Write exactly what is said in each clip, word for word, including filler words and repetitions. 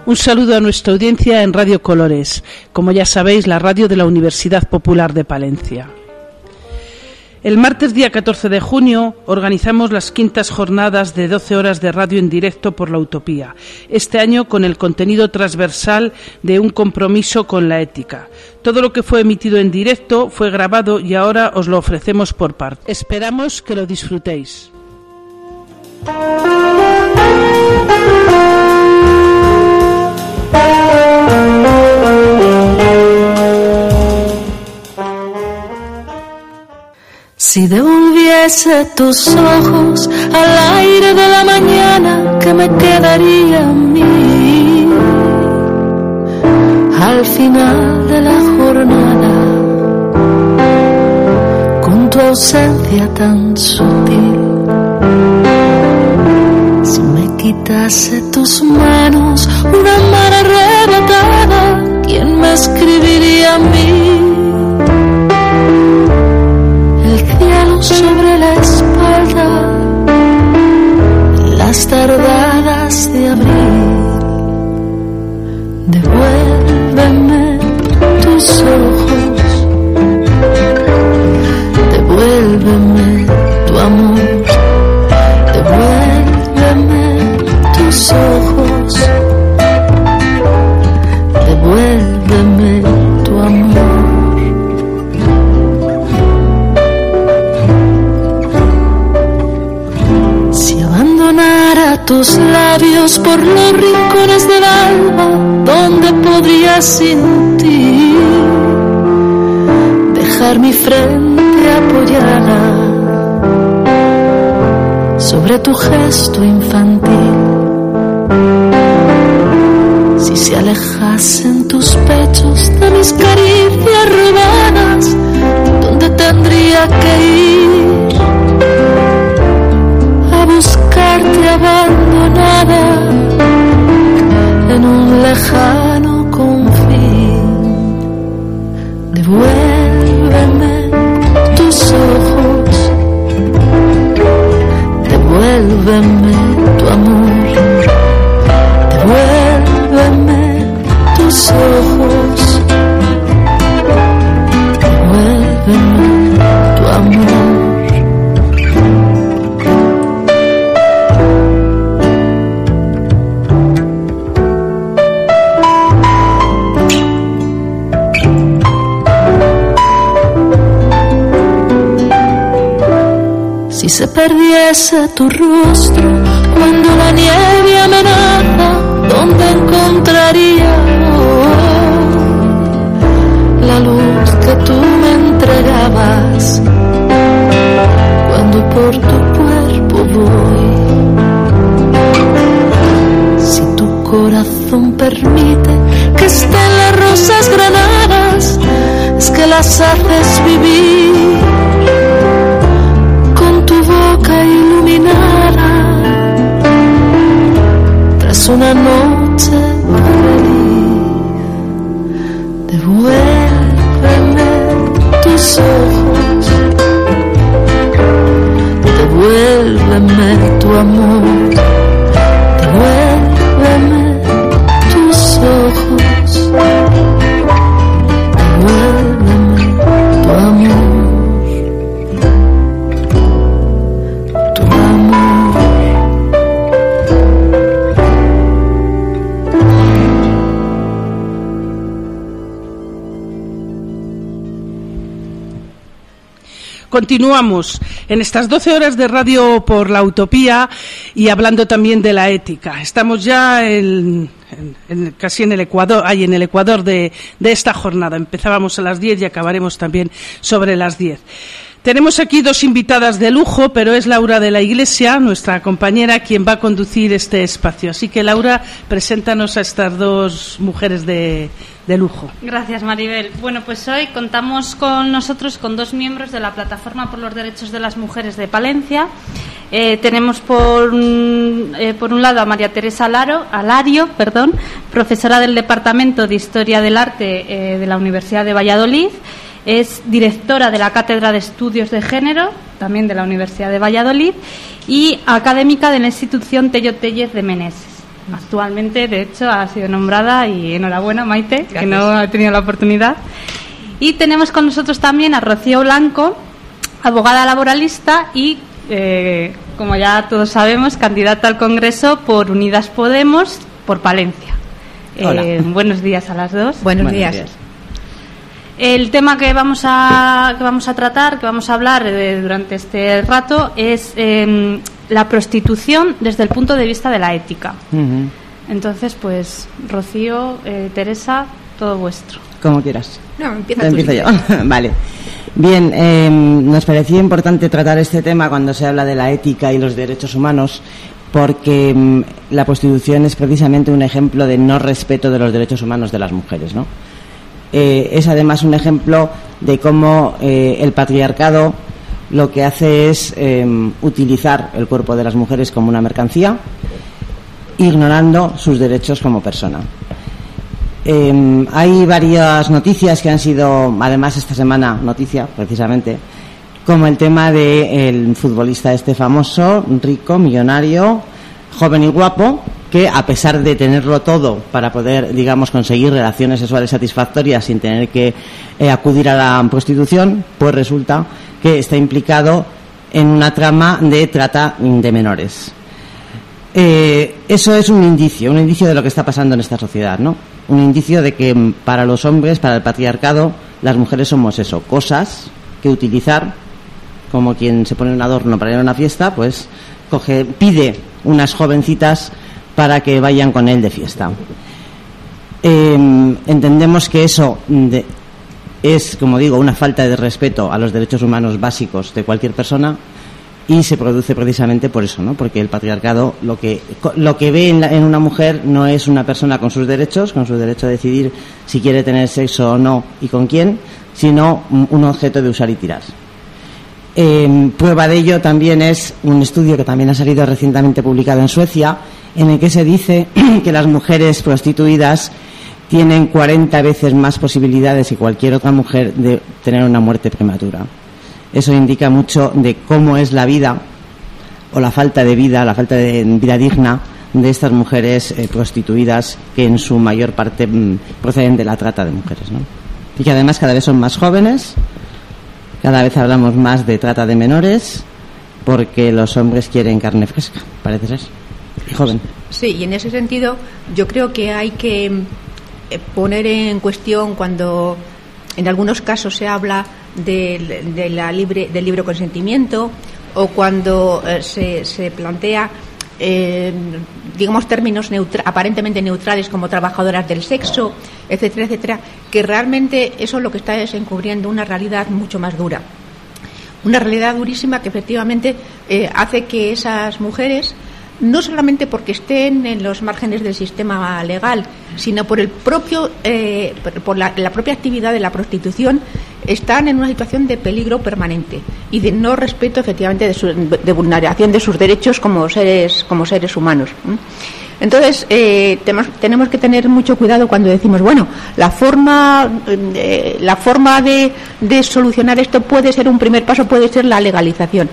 Un saludo a nuestra audiencia en Radio Colores, como ya sabéis, la radio de la Universidad Popular de Palencia. El martes día catorce de junio organizamos las quintas jornadas de doce horas de radio en directo por la utopía, este año con el contenido transversal de un compromiso con la ética. Todo lo que fue emitido en directo fue grabado y ahora os lo ofrecemos por parte. Esperamos que lo disfrutéis. Si devolviese tus ojos al aire de la mañana, ¿qué me quedaría a mí? Al final de la jornada, con tu ausencia tan sutil. Si me quitase tus manos, una mano arrebatada, ¿quién me escribiría a mí? Sobre la espalda, las tardadas de abril, devuélveme tus ojos, devuélveme tu amor, devuélveme tus ojos, devuélveme tu amor. Tus labios por los rincones del alba, donde podría sin ti dejar mi frente apoyada sobre tu gesto infantil. Si se alejasen tus pechos de mis caricias robadas, ¿dónde tendría que ir? A buscarte abandonada en un lejano confín. Devuélveme tus ojos, devuélveme tu amor, devuélveme tus ojos, devuélveme tu amor. Si se perdiese tu rostro cuando la nieve amenaza, ¿dónde encontraría oh, la luz que tú me entregabas cuando por tu cuerpo voy? Si tu corazón permite que estén las rosas granadas, es que las haces vivir tu boca iluminada tras una noche feliz. Devuélveme tus ojos, devuélveme tu amor, devuélveme tus ojos, devuélveme tu amor. Continuamos en estas doce horas de radio por la utopía y hablando también de la ética. Estamos ya en, en, en, casi en el Ecuador, ahí en el Ecuador de, de esta jornada. Empezábamos a las diez y acabaremos también sobre las diez. Tenemos aquí dos invitadas de lujo, pero es Laura de la Iglesia, nuestra compañera, quien va a conducir este espacio. Así que, Laura, preséntanos a estas dos mujeres de, de lujo. Gracias, Maribel. Bueno, pues hoy contamos con nosotros con dos miembros de la Plataforma por los Derechos de las Mujeres de Palencia. Eh, tenemos por, eh, por un lado a María Teresa Alaro, Alario, perdón, profesora del Departamento de Historia del Arte eh, de la Universidad de Valladolid. Es directora de la Cátedra de Estudios de Género, también de la Universidad de Valladolid, y académica de la institución Tello Téllez de Meneses. Actualmente, de hecho, ha sido nombrada y enhorabuena, Maite, Gracias. que no he tenido la oportunidad. Y tenemos con nosotros también a Rocío Blanco, abogada laboralista y, eh, como ya todos sabemos, candidata al Congreso por Unidas Podemos por Palencia. Hola. Eh, buenos días a las dos. Buenos, Buenos días. días. El tema que vamos a que vamos a tratar, que vamos a hablar eh, durante este rato es eh, la prostitución desde el punto de vista de la ética. Uh-huh. Entonces, pues, Rocío, eh, Teresa, todo vuestro. Como quieras. No, empieza tú. Empiezo si yo. quieres. Vale. Bien, eh, nos parecía importante tratar este tema cuando se habla de la ética y los derechos humanos, porque mm, la prostitución es precisamente un ejemplo de no respeto de los derechos humanos de las mujeres, ¿no? Eh, es además un ejemplo de cómo eh, el patriarcado lo que hace es eh, utilizar el cuerpo de las mujeres como una mercancía, ignorando sus derechos como persona. Eh, hay varias noticias que han sido, además esta semana, noticia precisamente, como el tema del futbolista este famoso, rico, millonario, joven y guapo, que a pesar de tenerlo todo para poder, digamos, conseguir relaciones sexuales satisfactorias sin tener que eh, acudir a la prostitución, pues resulta que está implicado en una trama de trata de menores. Eh, eso es un indicio, un indicio de lo que está pasando en esta sociedad, ¿no? Un indicio de que para los hombres, para el patriarcado, las mujeres somos eso, cosas que utilizar, como quien se pone un adorno para ir a una fiesta, pues coge, pide unas jovencitas para que vayan con él de fiesta. Eh, entendemos que eso de, es, como digo, una falta de respeto a los derechos humanos básicos de cualquier persona. Y se produce precisamente por eso, ¿no? Porque el patriarcado lo que lo que ve en, la, en una mujer no es una persona con sus derechos, con su derecho a decidir si quiere tener sexo o no y con quién, sino un objeto de usar y tirar. Eh, prueba de ello también es un estudio que también ha salido recientemente publicado en Suecia, en el que se dice que las mujeres prostituidas tienen cuarenta veces más posibilidades que cualquier otra mujer de tener una muerte prematura. Eso indica mucho de cómo es la vida o la falta de vida, la falta de vida digna de estas mujeres eh, prostituidas que en su mayor parte mm, proceden de la trata de mujeres, ¿no? Y que además cada vez son más jóvenes, cada vez hablamos más de trata de menores, porque los hombres quieren carne fresca, parece ser, y joven. Sí, y en ese sentido yo creo que hay que eh, poner en cuestión cuando en algunos casos se habla de, de la libre, del libre consentimiento o cuando eh, se, se plantea eh, digamos términos neutra, aparentemente neutrales como trabajadoras del sexo, etcétera, etcétera, que realmente eso lo que está es encubriendo una realidad mucho más dura, una realidad durísima que efectivamente eh, hace que esas mujeres, no solamente porque estén en los márgenes del sistema legal, sino por el propio, eh, por la, la propia actividad de la prostitución, están en una situación de peligro permanente y de no respeto, efectivamente, de, su, de vulneración de sus derechos como seres, como seres humanos. Entonces, eh, tenemos, tenemos que tener mucho cuidado cuando decimos, bueno, la forma, eh, la forma de, de solucionar esto puede ser un primer paso, puede ser la legalización.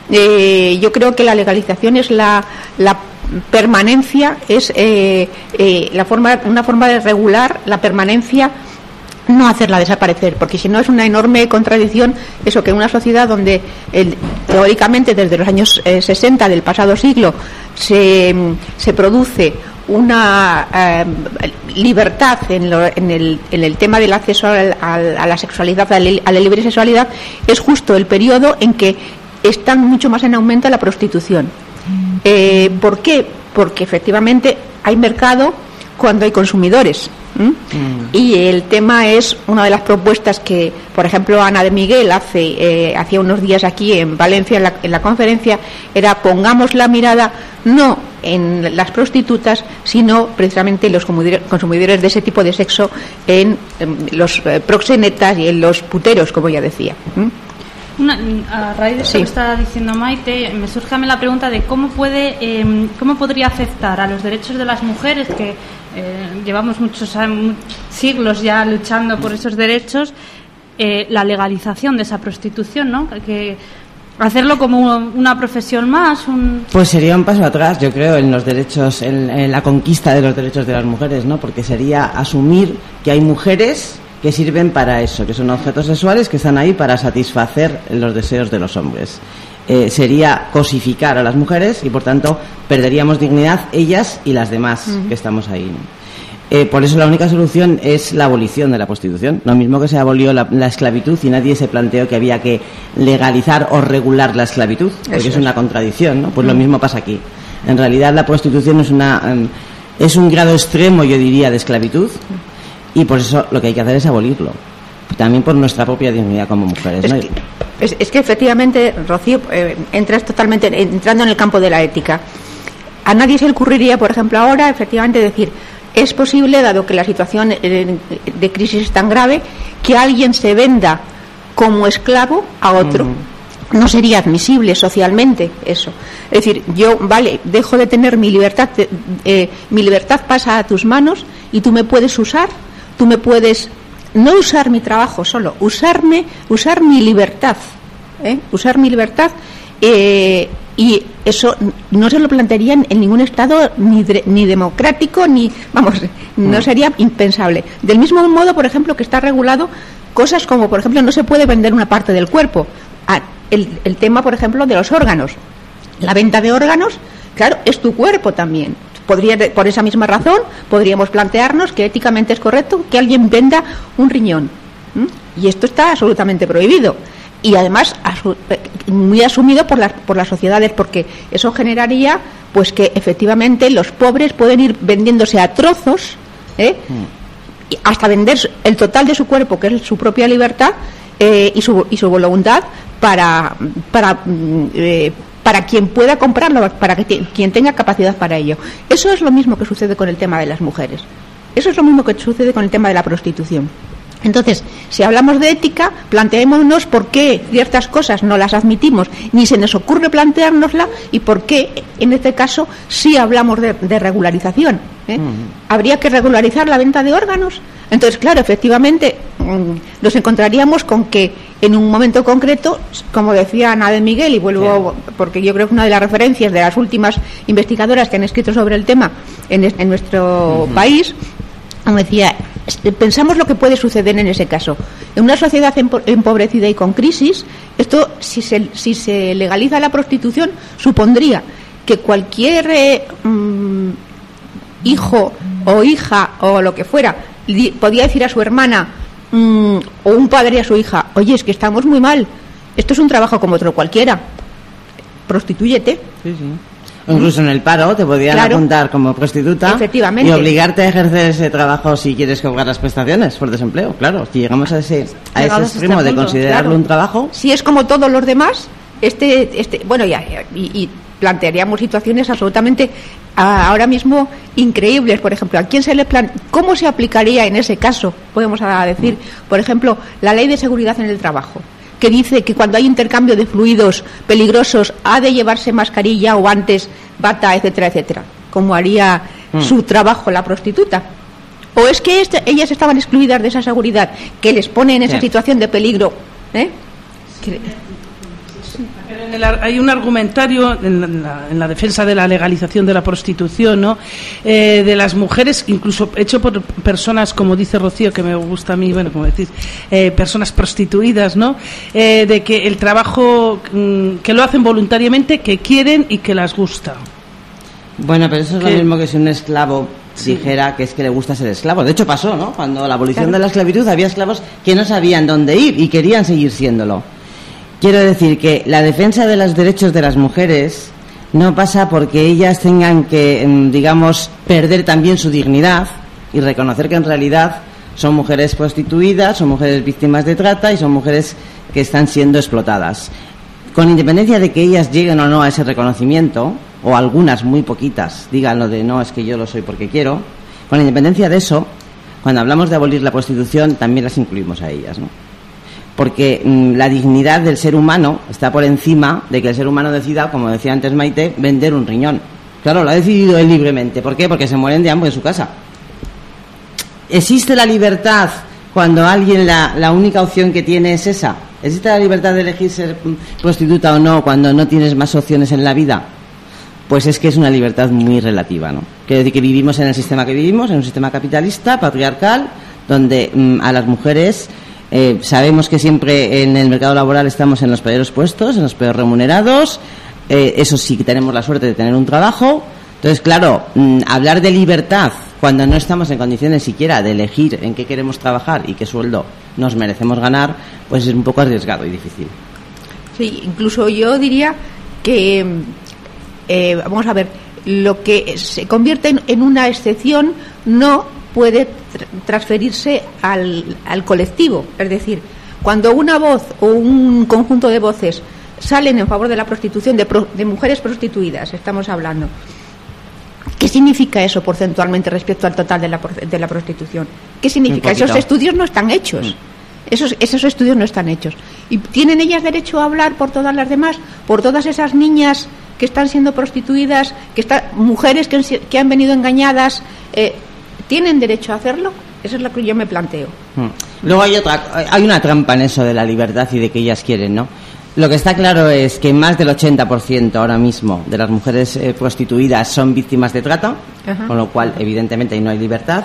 Eh, yo creo que la legalización es la, la permanencia, es eh, eh, la forma, una forma de regular la permanencia, no hacerla desaparecer, porque si no es una enorme contradicción eso, que en una sociedad donde el, teóricamente desde los años eh, sesenta del pasado siglo se, se produce una eh, libertad en, lo, en, el, en el tema del acceso al, al, a la sexualidad, a la, a la libre sexualidad, es justo el periodo en que está mucho más en aumento la prostitución. Eh, ¿Por qué? Porque efectivamente hay mercado cuando hay consumidores. ¿Mm? Mm. Y el tema es una de las propuestas que, por ejemplo, Ana de Miguel hace eh, hacía unos días aquí en Valencia en la, en la conferencia, era pongamos la mirada no en las prostitutas, sino precisamente en los consumidores de ese tipo de sexo, en, en los eh, proxenetas y en los puteros, como ya decía. ¿Mm? Una, a raíz de esto sí. que está diciendo Maite, me surge a mí la pregunta de cómo puede, eh, cómo podría afectar a los derechos de las mujeres, que eh, llevamos muchos siglos ya luchando por esos derechos, eh, la legalización de esa prostitución, ¿no? Que, hacerlo como una profesión más. Un... Pues sería un paso atrás, yo creo, en los derechos, en, en la conquista de los derechos de las mujeres, ¿no? Porque sería asumir que hay mujeres que sirven para eso, que son objetos sexuales que están ahí para satisfacer los deseos de los hombres. Eh, sería cosificar a las mujeres y, por tanto, perderíamos dignidad ellas y las demás uh-huh. que estamos ahí, ¿no? Eh, por eso la única solución es la abolición de la prostitución. Lo mismo que se abolió la, la esclavitud y nadie se planteó que había que legalizar o regular la esclavitud, porque eso es una contradicción, ¿no? Pues uh-huh. lo mismo pasa aquí. En realidad la prostitución es una um, es un grado extremo, yo diría, de esclavitud, y por eso lo que hay que hacer es abolirlo. También por nuestra propia dignidad como mujeres, es ¿no? Que, es, es que efectivamente, Rocío, eh, entras totalmente entrando en el campo de la ética. A nadie se le ocurriría, por ejemplo, ahora, efectivamente, decir, es posible, dado que la situación de crisis es tan grave, que alguien se venda como esclavo a otro. Uh-huh. No sería admisible socialmente eso. Es decir, yo, vale, dejo de tener mi libertad, eh, mi libertad pasa a tus manos y tú me puedes usar, tú me puedes no usar mi trabajo solo, usarme, usar mi libertad, ¿eh? usar mi libertad. Eh, y eso no se lo plantearían en ningún estado ni, de, ni democrático ni vamos no sería impensable. Del mismo modo, por ejemplo, que está regulado cosas como, por ejemplo, no se puede vender una parte del cuerpo. Ah, el, el tema, por ejemplo, de los órganos, la venta de órganos, claro, es tu cuerpo también. Podría, por esa misma razón podríamos plantearnos que éticamente es correcto que alguien venda un riñón, ¿Mm? y esto está absolutamente prohibido. Y además asu- muy asumido por las por las sociedades, porque eso generaría pues que efectivamente los pobres pueden ir vendiéndose a trozos, ¿eh? mm. hasta vender el total de su cuerpo, que es su propia libertad, eh, y su y su voluntad para para eh, para quien pueda comprarlo, para que t- quien tenga capacidad para ello. Eso es lo mismo que sucede con el tema de las mujeres. Eso es lo mismo que sucede con el tema de la prostitución. Entonces, si hablamos de ética, planteémonos por qué ciertas cosas no las admitimos, ni se nos ocurre planteárnosla, y por qué, en este caso, sí hablamos de, de regularización. ¿eh? Uh-huh. ¿Habría que regularizar la venta de órganos? Entonces, claro, efectivamente, mmm, nos encontraríamos con que en un momento concreto, como decía Ana de Miguel, y vuelvo, sí. porque yo creo que una de las referencias de las últimas investigadoras que han escrito sobre el tema en, en nuestro uh-huh. país, como decía, pensamos lo que puede suceder en ese caso. En una sociedad empobrecida y con crisis, esto, si se, si se legaliza la prostitución, supondría que cualquier eh, mm, hijo o hija o lo que fuera li, podía decir a su hermana mm, o un padre a su hija: oye, es que estamos muy mal, esto es un trabajo como otro cualquiera, prostitúyete. Sí, sí. Incluso en el paro te podían claro. apuntar como prostituta y obligarte a ejercer ese trabajo si quieres cobrar las prestaciones por desempleo. Claro, si llegamos a ese a ese extremo este de considerarlo claro. un trabajo. Si es como todos los demás, este este bueno ya y, y plantearíamos situaciones absolutamente a, ahora mismo increíbles. Por ejemplo, ¿a quién se le plan cómo se aplicaría en ese caso? Podemos decir, por ejemplo, la ley de seguridad en el trabajo, que dice que cuando hay intercambio de fluidos peligrosos ha de llevarse mascarilla o antes bata, etcétera, etcétera, como haría mm. su trabajo la prostituta. ¿O es que este, ellas estaban excluidas de esa seguridad que les pone en esa sí. situación de peligro? ¿eh? Pero en el, hay un argumentario en la, en la defensa de la legalización de la prostitución, ¿no? Eh, de las mujeres, incluso hecho por personas, como dice Rocío, que me gusta a mí, bueno, como decís, eh, personas prostituidas, ¿no? Eh, de que el trabajo, mm, que lo hacen voluntariamente, que quieren y que las gusta. Bueno, pero eso es que, lo mismo que si un esclavo sí. dijera que es que le gusta ser esclavo. De hecho pasó, ¿no? Cuando la abolición claro. de la esclavitud había esclavos que no sabían dónde ir y querían seguir siéndolo. Quiero decir que la defensa de los derechos de las mujeres no pasa porque ellas tengan que, digamos, perder también su dignidad y reconocer que en realidad son mujeres prostituidas, son mujeres víctimas de trata y son mujeres que están siendo explotadas. Con independencia de que ellas lleguen o no a ese reconocimiento, o algunas muy poquitas digan lo de no, es que yo lo soy porque quiero, con independencia de eso, cuando hablamos de abolir la prostitución también las incluimos a ellas, ¿no? Porque mmm, la dignidad del ser humano está por encima de que el ser humano decida, como decía antes Maite, vender un riñón. Claro, lo ha decidido él libremente. ¿Por qué? Porque se mueren de hambre en su casa. ¿Existe la libertad cuando alguien la, la única opción que tiene es esa? ¿Existe la libertad de elegir ser prostituta o no cuando no tienes más opciones en la vida? Pues es que es una libertad muy relativa, ¿no? Quiere decir que vivimos en el sistema que vivimos, en un sistema capitalista, patriarcal, donde mmm, a las mujeres eh, sabemos que siempre en el mercado laboral estamos en los peores puestos, en los peores remunerados, eh, eso sí que tenemos la suerte de tener un trabajo. Entonces, claro, mmm, hablar de libertad cuando no estamos en condiciones siquiera de elegir en qué queremos trabajar y qué sueldo nos merecemos ganar, pues es un poco arriesgado y difícil. Sí, incluso yo diría que, eh, vamos a ver, lo que se convierte en, en una excepción no puede tr- transferirse al, al colectivo. Es decir, cuando una voz o un conjunto de voces salen en favor de la prostitución, de, pro, de mujeres prostituidas, estamos hablando, ¿qué significa eso porcentualmente respecto al total de la, de la prostitución? ¿Qué significa? Esos estudios no están hechos. Mm. Esos, esos estudios no están hechos. ¿Y tienen ellas derecho a hablar por todas las demás? ¿Por todas esas niñas que están siendo prostituidas, que están, mujeres que, que han venido engañadas? Eh, ¿Tienen derecho a hacerlo? Eso es lo que yo me planteo. Mm. Luego hay otra, hay una trampa en eso de la libertad y de que ellas quieren, ¿no? Lo que está claro es que más del ochenta por ciento ahora mismo de las mujeres eh, prostituidas son víctimas de trata, ajá, con lo cual evidentemente ahí no hay libertad.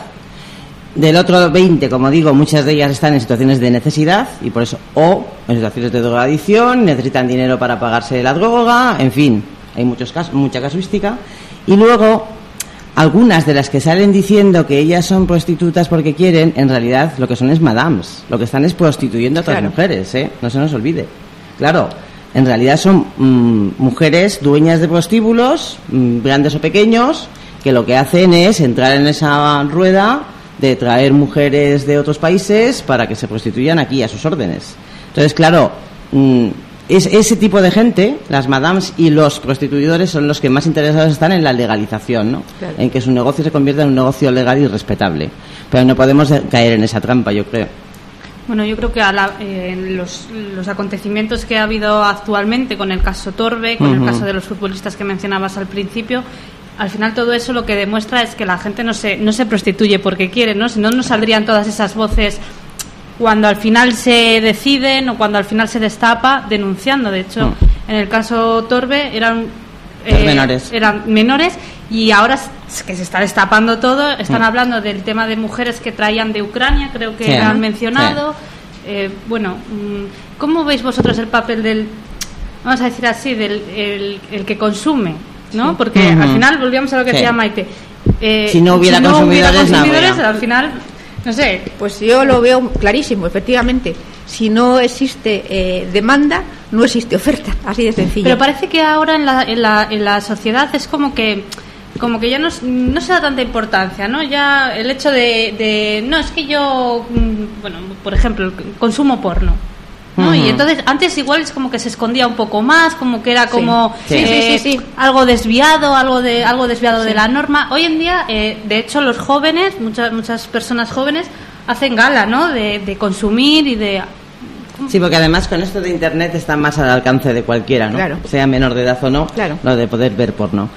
Del otro veinte, como digo, muchas de ellas están en situaciones de necesidad y por eso, o en situaciones de drogadicción, necesitan dinero para pagarse la droga, en fin, hay muchos casos, mucha casuística. Y luego, algunas de las que salen diciendo que ellas son prostitutas porque quieren, en realidad lo que son es madams, lo que están es prostituyendo a otras claro. mujeres, ¿eh? No se nos olvide. Claro, en realidad son mmm, mujeres dueñas de prostíbulos, mmm, grandes o pequeños, que lo que hacen es entrar en esa rueda de traer mujeres de otros países para que se prostituyan aquí a sus órdenes. Entonces, claro, mmm, es, ese tipo de gente, las madams y los prostituidores, son los que más interesados están en la legalización, ¿no? Claro. En que su negocio se convierta en un negocio legal y respetable. Pero no podemos caer en esa trampa, yo creo. Bueno, yo creo que a la, eh, los, los acontecimientos que ha habido actualmente con el caso Torbe, con uh-huh. el caso de los futbolistas que mencionabas al principio, al final todo eso lo que demuestra es que la gente no se no se prostituye porque quiere, ¿no? Si no, no saldrían todas esas voces cuando al final se deciden o cuando al final se destapa denunciando. De hecho, uh-huh. en el caso Torbe eran eh, menores. eran menores y ahora que se está destapando todo, están uh-huh. hablando del tema de mujeres que traían de Ucrania, creo que sí, han mencionado. Sí. Eh, bueno, ¿cómo veis vosotros el papel del, vamos a decir así, del el, el que consume, ¿no? Sí. Porque uh-huh. al final volvíamos a lo que sí. decía Maite. Eh, si no hubiera si no consumidores, hubiera consumidores al final, no sé. Pues yo lo veo clarísimo, efectivamente. Si no existe eh, demanda, no existe oferta, así de sencillo. Pero parece que ahora en la, en la, en la sociedad es como que como que ya no, no se da tanta importancia, ¿no? Ya el hecho de, de no, es que yo, bueno, por ejemplo, consumo porno, ¿no? Uh-huh. Y entonces antes igual es como que se escondía un poco más, como que era como sí. Sí, eh, sí, sí, sí. algo desviado, algo de algo desviado sí. de la norma. Hoy en día, eh, de hecho, los jóvenes, muchas muchas personas jóvenes hacen gala, ¿no? De, de consumir y de sí, porque además con esto de internet está más al alcance de cualquiera, ¿no? Claro. Sea menor de edad o no, claro. lo de poder ver porno.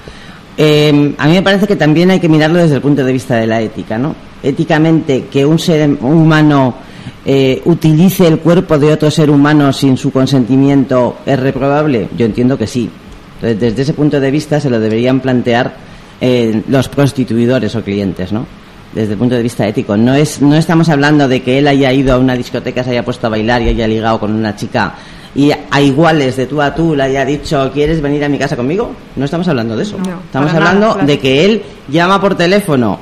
Eh, a mí me parece que también hay que mirarlo desde el punto de vista de la ética, ¿no? Éticamente, que un ser humano eh, utilice el cuerpo de otro ser humano sin su consentimiento es reprobable. Yo entiendo que sí. Entonces, desde ese punto de vista se lo deberían plantear eh, los prostituidores o clientes, ¿no? Desde el punto de vista ético. No es, no estamos hablando de que él haya ido a una discoteca, se haya puesto a bailar y haya ligado con una chica y a iguales de tú a tú le haya dicho ¿quieres venir a mi casa conmigo? No estamos hablando de eso. No, estamos hablando nada, claro. de que él llama por teléfono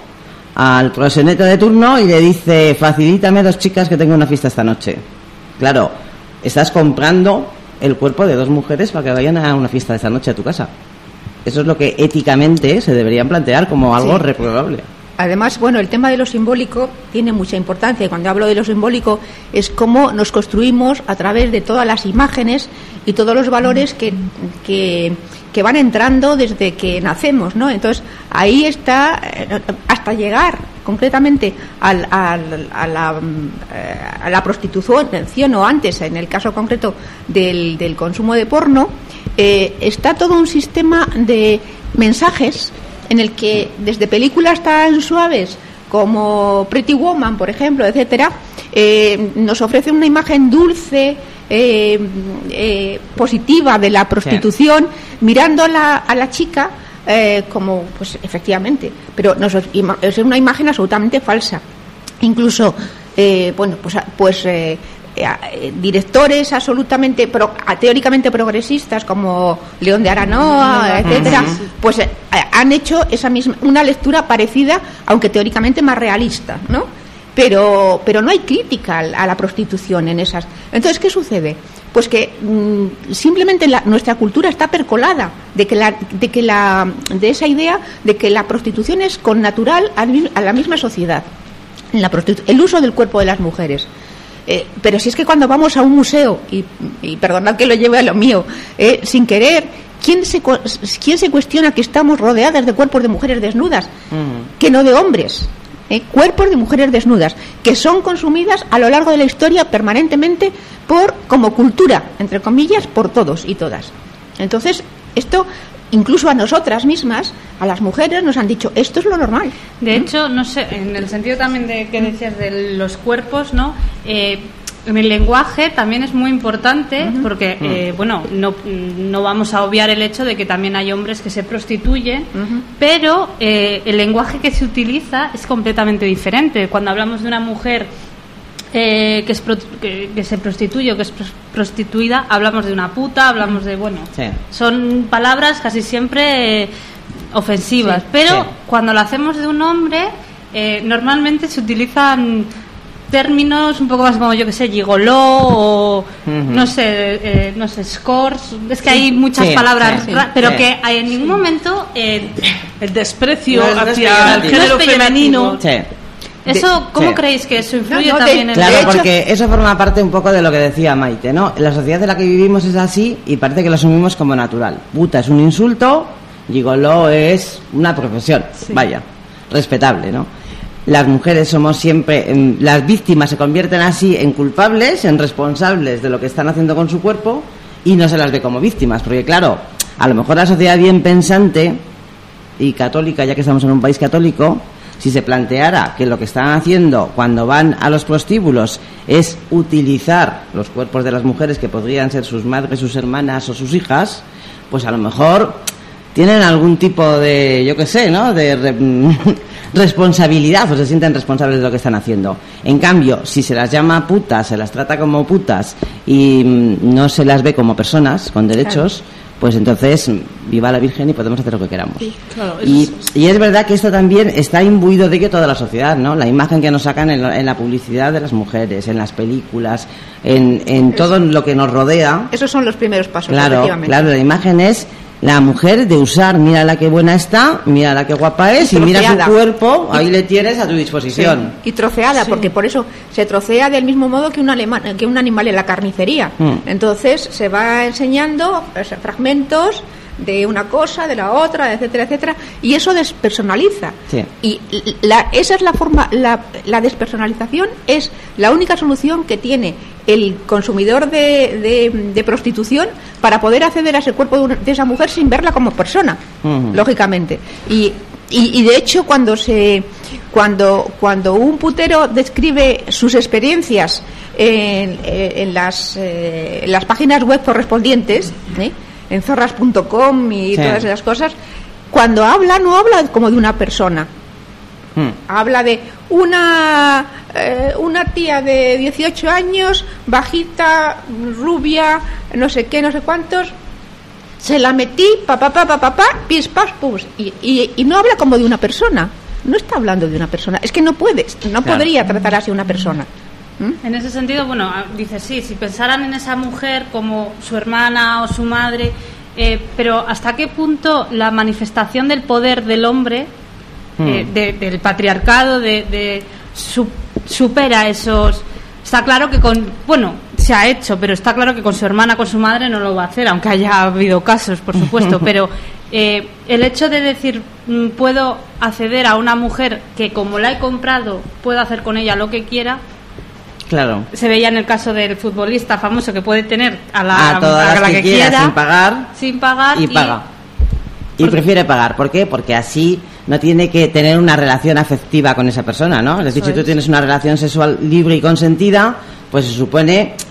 al proxeneta de turno y le dice facilítame dos chicas que tengo una fiesta esta noche. Claro, estás comprando el cuerpo de dos mujeres para que vayan a una fiesta esta noche a tu casa. Eso es lo que éticamente se deberían plantear como algo sí. reprobable. Además, bueno, el tema de lo simbólico tiene mucha importancia y cuando hablo de lo simbólico es cómo nos construimos a través de todas las imágenes y todos los valores que, que, que van entrando desde que nacemos, ¿no? Entonces, ahí está, hasta llegar concretamente al, al, a, la, a la prostitución o antes, en el caso concreto del, del consumo de porno, eh, está todo un sistema de mensajes en el que desde películas tan suaves como Pretty Woman, por ejemplo, etcétera, eh, nos ofrece una imagen dulce eh, eh, positiva de la prostitución, sí. mirando a la, a la chica eh, como, pues efectivamente, pero nos, es una imagen absolutamente falsa. Incluso, eh, bueno, pues, pues eh, eh, directores absolutamente pro, teóricamente progresistas como León de Aranoa, etcétera, pues eh, han hecho esa misma una lectura parecida, aunque teóricamente más realista, ¿no? Pero pero no hay crítica a la prostitución en esas. Entonces, ¿qué sucede? Pues que mmm, simplemente la, nuestra cultura está percolada de que la de que la de esa idea de que la prostitución es connatural a, a la misma sociedad. La prostitu- el uso del cuerpo de las mujeres. Eh, pero si es que cuando vamos a un museo, y, y perdonad que lo lleve a lo mío, eh, sin querer, ¿quién se, ¿quién se cuestiona que estamos rodeadas de cuerpos de mujeres desnudas? Uh-huh. Que no de hombres. Eh, cuerpos de mujeres desnudas, que son consumidas a lo largo de la historia permanentemente por como cultura, entre comillas, por todos y todas. Entonces, esto... Incluso a nosotras mismas, a las mujeres, nos han dicho, esto es lo normal. De hecho, no sé, en el sentido también de que decías de los cuerpos, ¿no? Eh, en el lenguaje también es muy importante, uh-huh. porque, eh, bueno, no, no vamos a obviar el hecho de que también hay hombres que se prostituyen, uh-huh. pero eh, el lenguaje que se utiliza es completamente diferente. Cuando hablamos de una mujer Eh, que, es pro, que, que se prostituye o que es prostituida, hablamos de una puta, hablamos de, bueno, sí. son palabras casi siempre eh, ofensivas, sí, pero sí. cuando lo hacemos de un hombre, eh, normalmente se utilizan términos un poco más como, yo que sé, gigoló o uh-huh. no sé, eh, no sé, scores, es que sí. hay muchas sí, palabras, sí, sí, pero sí. que hay en ningún sí. momento eh, el desprecio no, hacia el género femenino. Sí. ¿Eso cómo sí. creéis que eso influye no, no, también de, en Claro, el hecho? Porque eso forma parte un poco de lo que decía Maite, ¿no? La sociedad en la que vivimos es así y parece que lo asumimos como natural. Puta es un insulto, gigoló es una profesión, sí. vaya, respetable, ¿no? Las mujeres somos siempre, en, las víctimas se convierten así en culpables, en responsables de lo que están haciendo con su cuerpo y no se las ve como víctimas, porque claro, a lo mejor la sociedad bien pensante y católica, ya que estamos en un país católico, si se planteara que lo que están haciendo cuando van a los prostíbulos es utilizar los cuerpos de las mujeres que podrían ser sus madres, sus hermanas o sus hijas, pues a lo mejor tienen algún tipo de, yo qué sé, ¿no?, de re, responsabilidad o se sienten responsables de lo que están haciendo. En cambio, si se las llama putas, se las trata como putas y no se las ve como personas con derechos, claro. pues entonces viva la Virgen y podemos hacer lo que queramos. Sí, claro, y, y es verdad que esto también está imbuido de ello toda la sociedad, ¿no? La imagen que nos sacan en, en la publicidad de las mujeres, en las películas, en, en todo lo que nos rodea. Esos son los primeros pasos, claro, efectivamente. Claro, la imagen es la mujer de usar, mira la que buena está, mira la que guapa es y, y mira su cuerpo, ahí y, le tienes a tu disposición. Sí. Y troceada, sí. porque por eso se trocea del mismo modo que un, alema, que un animal en la carnicería. Mm. Entonces se va enseñando fragmentos de una cosa, de la otra, etcétera, etcétera, y eso despersonaliza. Sí. Y la, esa es la forma, la, la despersonalización es la única solución que tiene el consumidor de, de, de prostitución para poder acceder a ese cuerpo de, una, de esa mujer sin verla como persona, uh-huh. lógicamente. Y, y, y de hecho cuando se cuando cuando un putero describe sus experiencias en, en, las, eh, en las páginas web correspondientes, ¿eh? en zorras punto com y sí. todas esas cosas, cuando habla no habla como de una persona, hmm. habla de una eh, una tía de dieciocho años, bajita, rubia, no sé qué, no sé cuántos, se la metí, papá, papá, papá, pis, pas, pus, y, y, y no habla como de una persona, no está hablando de una persona, es que no puedes, no claro. podría tratar así a una persona. ¿Mm? En ese sentido, bueno, dice sí, si pensaran en esa mujer como su hermana o su madre, eh, pero ¿hasta qué punto la manifestación del poder del hombre, mm. eh, de, del patriarcado, de, de su, supera esos? Está claro que con, bueno, se ha hecho, pero está claro que con su hermana, con su madre no lo va a hacer, aunque haya habido casos, por supuesto, pero eh, el hecho de decir mm, puedo acceder a una mujer que como la he comprado puedo hacer con ella lo que quiera. Claro. Se veía en el caso del futbolista famoso que puede tener a la, a todas a la que, que quiera, quiera sin pagar, sin pagar y, y paga. Y porque... prefiere pagar. ¿Por qué? Porque así no tiene que tener una relación afectiva con esa persona, ¿no? Es decir, si tú tienes una relación sexual libre y consentida, pues se supone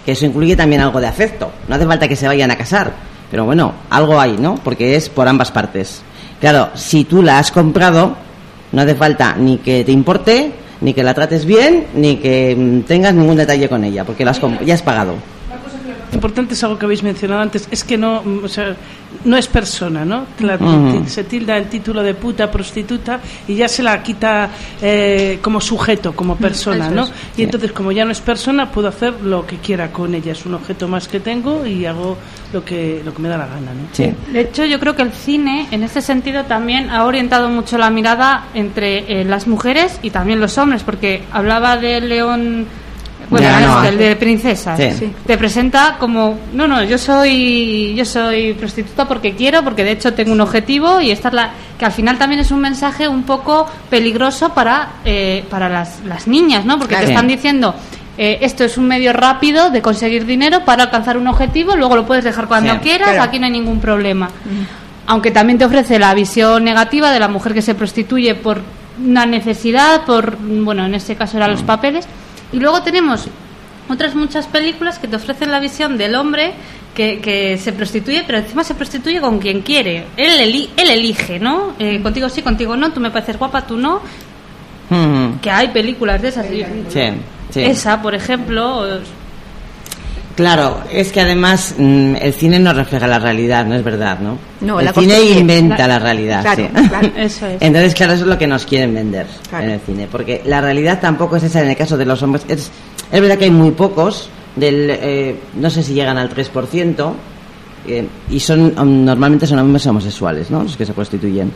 que eso incluye también algo de afecto. No hace falta que se vayan a casar, pero bueno, algo hay, ¿no? Porque es por ambas partes. Claro, si tú la has comprado, no hace falta ni que te importe, ni que la trates bien, ni que tengas ningún detalle con ella, porque la has comp- ya has pagado. Importante es algo que habéis mencionado antes, es que no, o sea, no es persona, ¿no? La, Uh-huh. Se tilda el título de puta, prostituta, y ya se la quita eh, como sujeto, como persona, Eso ¿no? es. Y entonces, como ya no es persona, puedo hacer lo que quiera con ella. Es un objeto más que tengo y hago lo que lo que me da la gana, ¿no? Sí. De hecho, yo creo que el cine, en ese sentido, también ha orientado mucho la mirada entre eh, las mujeres y también los hombres, porque hablaba de León... Bueno, Ya, no, este, el de princesas. Sí. Sí. Te presenta como, no, no, yo soy yo soy prostituta porque quiero, porque de hecho tengo un objetivo, y esta es la que al final también es un mensaje un poco peligroso para eh, para las, las niñas, ¿no? Porque Claro. te están diciendo, eh, esto es un medio rápido de conseguir dinero para alcanzar un objetivo, luego lo puedes dejar cuando Sí, quieras, claro. aquí no hay ningún problema. Aunque también te ofrece la visión negativa de la mujer que se prostituye por una necesidad, por, bueno, en este caso eran los papeles. Y luego tenemos otras muchas películas que te ofrecen la visión del hombre que, que se prostituye, pero encima se prostituye con quien quiere. Él, eli- él elige, ¿no? Eh, contigo sí, contigo no, tú me pareces guapa, tú no. Uh-huh. Que hay películas de esas. Sí, sí. Esa, por ejemplo. Claro, es que además mm, el cine no refleja la realidad, no es verdad, ¿no? No, el la cine construye. inventa La- la, realidad, claro, sí. claro. Eso es. Entonces, claro, eso es lo que nos quieren vender Claro. en el cine, porque la realidad tampoco es esa en el caso de los hombres. Es, es verdad que hay muy pocos, del eh, no sé si llegan al tres por ciento, eh, y son um, normalmente son hombres homosexuales, ¿no? Los que se prostituyen.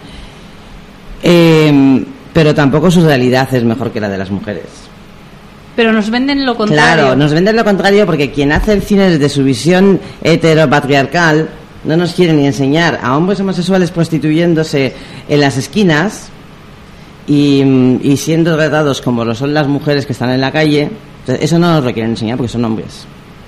Eh, pero tampoco su realidad es mejor que la de las mujeres. Pero nos venden lo contrario. Claro, nos venden lo contrario porque quien hace el cine desde su visión heteropatriarcal no nos quiere ni enseñar a hombres homosexuales prostituyéndose en las esquinas y, y siendo tratados como lo son las mujeres que están en la calle. Entonces, eso no nos lo quieren enseñar porque son hombres.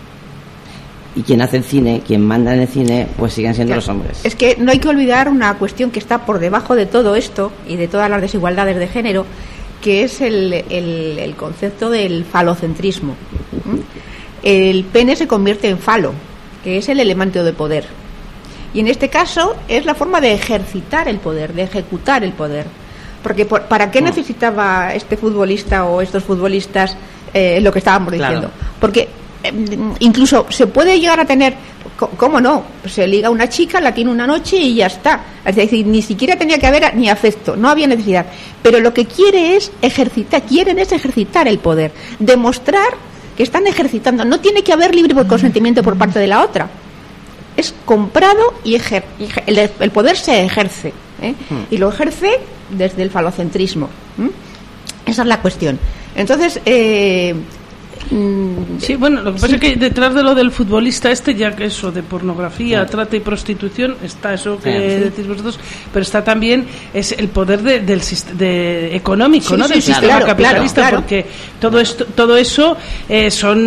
Y quien hace el cine, quien manda en el cine, pues siguen siendo Claro. los hombres. Es que no hay que olvidar una cuestión que está por debajo de todo esto y de todas las desigualdades de género, que es el, el, el concepto del falocentrismo. ¿Mm? El pene se convierte en falo, que es el elemento de poder. Y en este caso es la forma de ejercitar el poder, de ejecutar el poder. Porque por, ¿para qué necesitaba este futbolista o estos futbolistas eh, lo que estábamos Claro. diciendo? Porque eh, incluso se puede llegar a tener, co- ¿cómo no? Se liga a una chica, la tiene una noche y ya está. Es decir, ni siquiera tenía que haber ni afecto, no había necesidad. Pero lo que quiere es ejercitar, quieren es ejercitar el poder, demostrar que están ejercitando. No tiene que haber libre consentimiento por parte de la otra. Es comprado y ejer- y ejer- el, el poder se ejerce, ¿eh? Y lo ejerce desde el falocentrismo. ¿m? Esa es la cuestión. Entonces, eh, mm, Sí, bueno, lo que pasa es que detrás de lo del futbolista este, ya que eso de pornografía, trata y prostitución, está eso que Sí. decís vosotros, pero está también es el poder de, del sist- de económico, Sí, ¿no? sí, del sí, sistema claro, capitalista, claro, claro. porque todo esto, todo eso eh,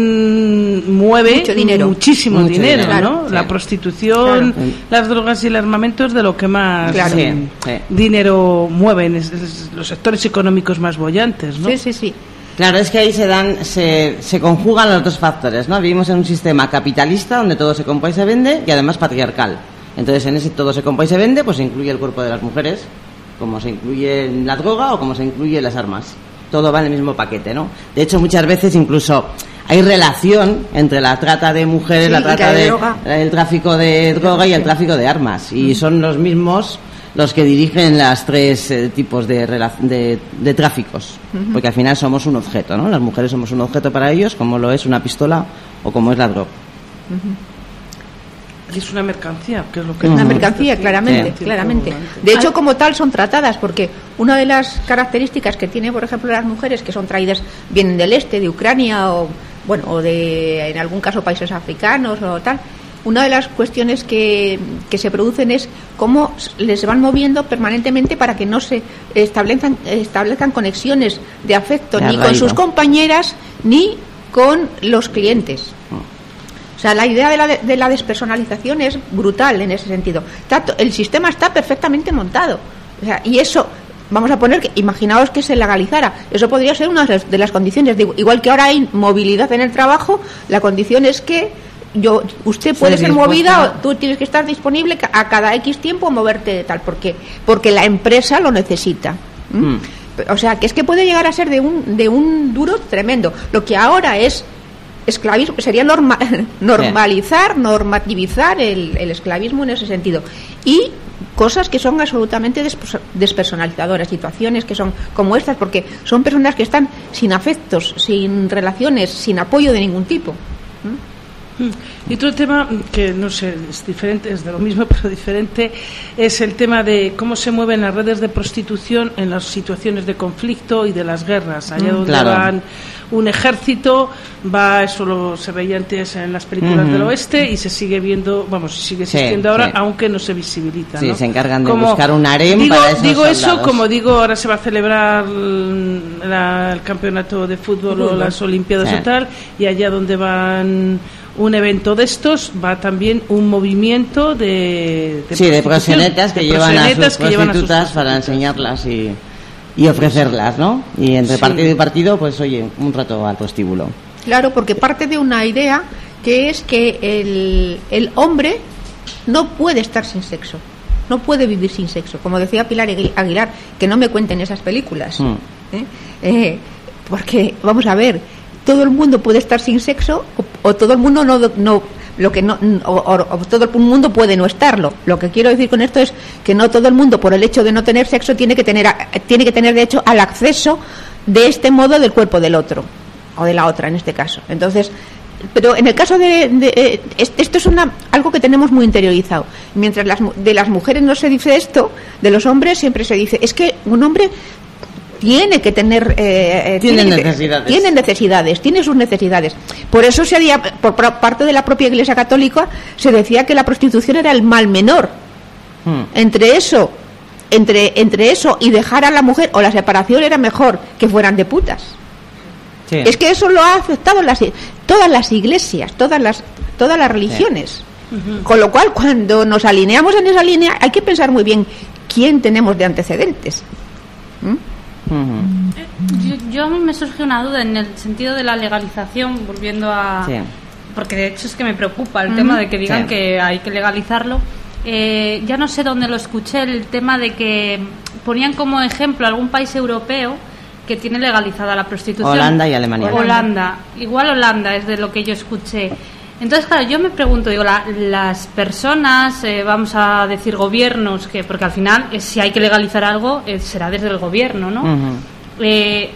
son mueve Mucho dinero. muchísimo Mucho dinero, dinero, ¿no? sí. La prostitución, Claro. las drogas y el armamento es de lo que más Claro. eh, Sí, sí. dinero mueven, es, es los sectores económicos más bollantes, ¿no? sí, sí, sí. Claro, es que ahí se dan, se, se conjugan los dos factores, ¿no? Vivimos en un sistema capitalista donde todo se compra y se vende y además patriarcal. Entonces, en ese todo se compra y se vende, pues se incluye el cuerpo de las mujeres, como se incluye en la droga o como se incluye en las armas. Todo va en el mismo paquete, ¿no? De hecho, muchas veces incluso hay relación entre la trata de mujeres, Sí, la y trata la de de, droga. el tráfico de droga y el tráfico de armas. Y son los mismos los que dirigen las tres eh, tipos de, rela- de, de tráficos, porque al final somos un objeto, ¿no? Las mujeres somos un objeto para ellos, como lo es una pistola o como es la droga. Y es una mercancía, que es lo que Una Ujú. mercancía, claramente, Sí. claramente. De hecho, como tal, son tratadas, porque una de las características que tiene, por ejemplo, las mujeres que son traídas, vienen del este, de Ucrania, o bueno, o de, en algún caso, países africanos o tal, una de las cuestiones que, que se producen es cómo les van moviendo permanentemente para que no se establezcan, establezcan conexiones de afecto De ni con arraigo. sus compañeras ni con los clientes. O sea, la idea de la, de, de la despersonalización es brutal en ese sentido. Está to- el sistema está perfectamente montado. O sea, y eso vamos a poner que, imaginaos que se legalizara, eso podría ser una de las condiciones, de, igual que ahora hay movilidad en el trabajo, la condición es que yo usted puede ser movida o tú tienes que estar disponible a cada X tiempo a moverte tal, porque porque la empresa lo necesita. ¿Mm? Mm. O sea, que es que puede llegar a ser de un de un duro tremendo. Lo que ahora es esclavismo sería norma, normalizar, normativizar el, el esclavismo en ese sentido. Y cosas que son absolutamente despersonalizadoras, situaciones que son como estas, porque son personas que están sin afectos, sin relaciones, sin apoyo de ningún tipo. ¿Mm? Y otro tema que no sé, es diferente, es de lo mismo pero diferente, es el tema de cómo se mueven las redes de prostitución en las situaciones de conflicto y de las guerras, allá donde claro. van un ejército, va, eso lo, se veía antes en las películas uh-huh. del oeste y se sigue viendo, vamos, sigue existiendo sí, ahora, sí. aunque no se visibiliza. Sí, ¿no? se encargan de como, buscar un harem digo, para esos Digo soldados. Eso, como digo, ahora se va a celebrar la, el campeonato de fútbol uh-huh. o las Olimpiadas sí. o tal, y allá donde van un evento de estos va también un movimiento de, de sí, de proxenetas que, de llevan, a sus que llevan a sus prostitutas para enseñarlas y, y ofrecerlas, ¿no? Y entre sí. partido y partido, pues oye, un rato al prostíbulo. Claro, porque parte de una idea que es que el, el hombre no puede estar sin sexo, no puede vivir sin sexo. Como decía Pilar Aguilar, que no me cuenten esas películas. Mm. ¿eh? Eh, porque, vamos a ver, todo el mundo puede estar sin sexo o, o todo el mundo no, no lo que no o, o, o todo el mundo puede no estarlo. Lo que quiero decir con esto es que no todo el mundo, por el hecho de no tener sexo, tiene que tener tiene que tener de hecho al acceso de este modo del cuerpo del otro o de la otra en este caso. Entonces, pero en el caso de, de esto es una algo que tenemos muy interiorizado. Mientras las, de las mujeres no se dice esto, de los hombres siempre se dice es que un hombre tiene que tener eh, tiene tiene necesidades tiene necesidades tiene sus necesidades. Por eso se había, por parte de la propia Iglesia Católica se decía que la prostitución era el mal menor. hmm. entre eso entre entre eso y dejar a la mujer o la separación era mejor que fueran de putas. Sí. Es que eso lo ha aceptado las, todas las iglesias, todas las todas las religiones. Sí. Uh-huh. Con lo cual, cuando nos alineamos en esa línea, hay que pensar muy bien quién tenemos de antecedentes. ¿Mm? Yo, yo a mí me surge una duda en el sentido de la legalización, volviendo a sí. porque de hecho es que me preocupa el uh-huh. tema de que digan sí. que hay que legalizarlo. Eh, ya no sé dónde lo escuché, el tema de que ponían como ejemplo algún país europeo que tiene legalizada la prostitución. Holanda y Alemania. Holanda, igual Holanda es de lo que yo escuché. Entonces, claro, yo me pregunto, digo, la, las personas, eh, vamos a decir gobiernos, que porque al final, eh, si hay que legalizar algo, eh, será desde el gobierno, ¿no? Uh-huh. Eh,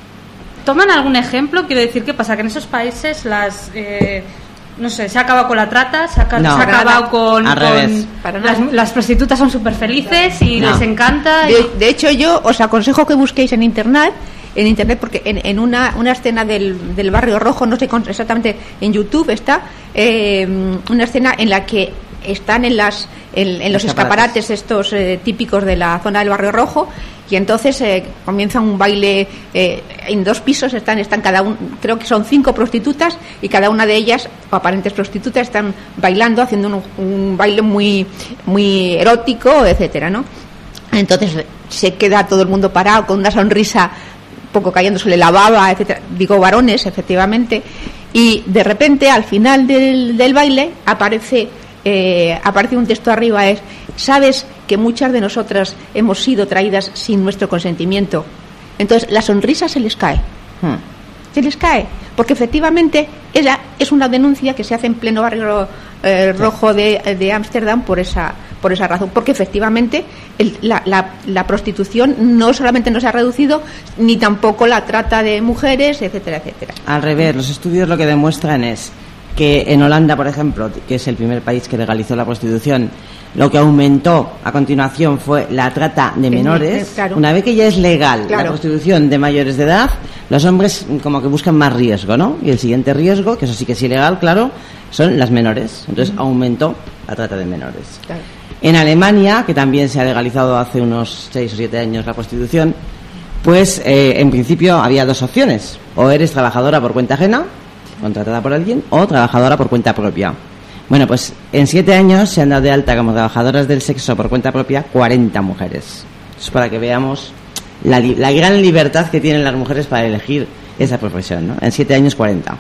¿Toman algún ejemplo? Quiero decir, ¿qué pasa? Que en esos países las... Eh, no sé, se ha acabado con la trata, se ha, no, se ha acabado con... Al revés. Con las, las prostitutas son súper felices y no. les encanta. De, de hecho, yo os aconsejo que busquéis en internet... en internet porque en, en una, una escena del, del Barrio Rojo, no sé exactamente, en YouTube está eh, una escena en la que están en las en, en los escaparates estos eh, típicos de la zona del Barrio Rojo y entonces eh, comienza un baile eh, en dos pisos están están cada uno, creo que son cinco prostitutas y cada una de ellas o aparentes prostitutas están bailando, haciendo un, un baile muy muy erótico, etcétera, ¿no? Entonces se queda todo el mundo parado con una sonrisa poco cayéndosele la baba, etcétera, digo varones, efectivamente, y de repente al final del, del baile aparece eh, aparece un texto arriba, es sabes que muchas de nosotras hemos sido traídas sin nuestro consentimiento. Entonces la sonrisa se les cae hmm. se les cae, porque efectivamente ella es una denuncia que se hace en pleno Barrio eh, Rojo de, de Ámsterdam por esa por esa razón, porque efectivamente el, la, la, la prostitución no solamente no se ha reducido, ni tampoco la trata de mujeres, etcétera, etcétera. Al revés, los estudios lo que demuestran es que en Holanda, por ejemplo, que es el primer país que legalizó la prostitución, lo que aumentó a continuación fue la trata de menores. Claro. Una vez que ya es legal claro. la prostitución de mayores de edad, los hombres como que buscan más riesgo, ¿no? Y el siguiente riesgo, que eso sí que es ilegal, claro, son las menores. Entonces uh-huh. aumentó la trata de menores. Claro. En Alemania, que también se ha legalizado hace unos seis o siete años la prostitución, pues eh, en principio había dos opciones. O eres trabajadora por cuenta ajena, contratada por alguien, o trabajadora por cuenta propia. Bueno, pues en siete años se han dado de alta como trabajadoras del sexo por cuenta propia cuarenta mujeres. Eso es para que veamos la, la gran libertad que tienen las mujeres para elegir esa profesión, ¿no? En siete años cuarenta.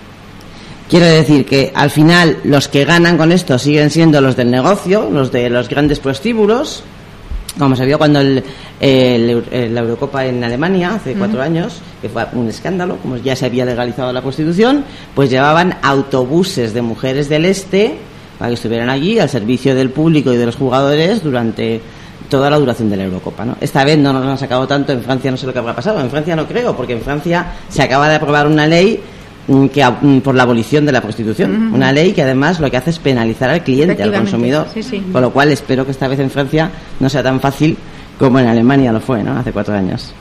Quiero decir que al final los que ganan con esto siguen siendo los del negocio, los de los grandes prostíbulos, como se vio cuando el, el, el, la Eurocopa en Alemania hace cuatro uh-huh. años, que fue un escándalo, como ya se había legalizado la prostitución, pues llevaban autobuses de mujeres del este para que estuvieran allí al servicio del público y de los jugadores durante toda la duración de la Eurocopa, ¿no? Esta vez no nos han sacado tanto, en Francia no sé lo que habrá pasado, en Francia no creo, porque en Francia se acaba de aprobar una ley que por la abolición de la prostitución, uh-huh. una ley que además lo que hace es penalizar al cliente, al consumidor, sí, sí. Con lo cual espero que esta vez en Francia no sea tan fácil como en Alemania lo fue, ¿no? Hace cuatro años.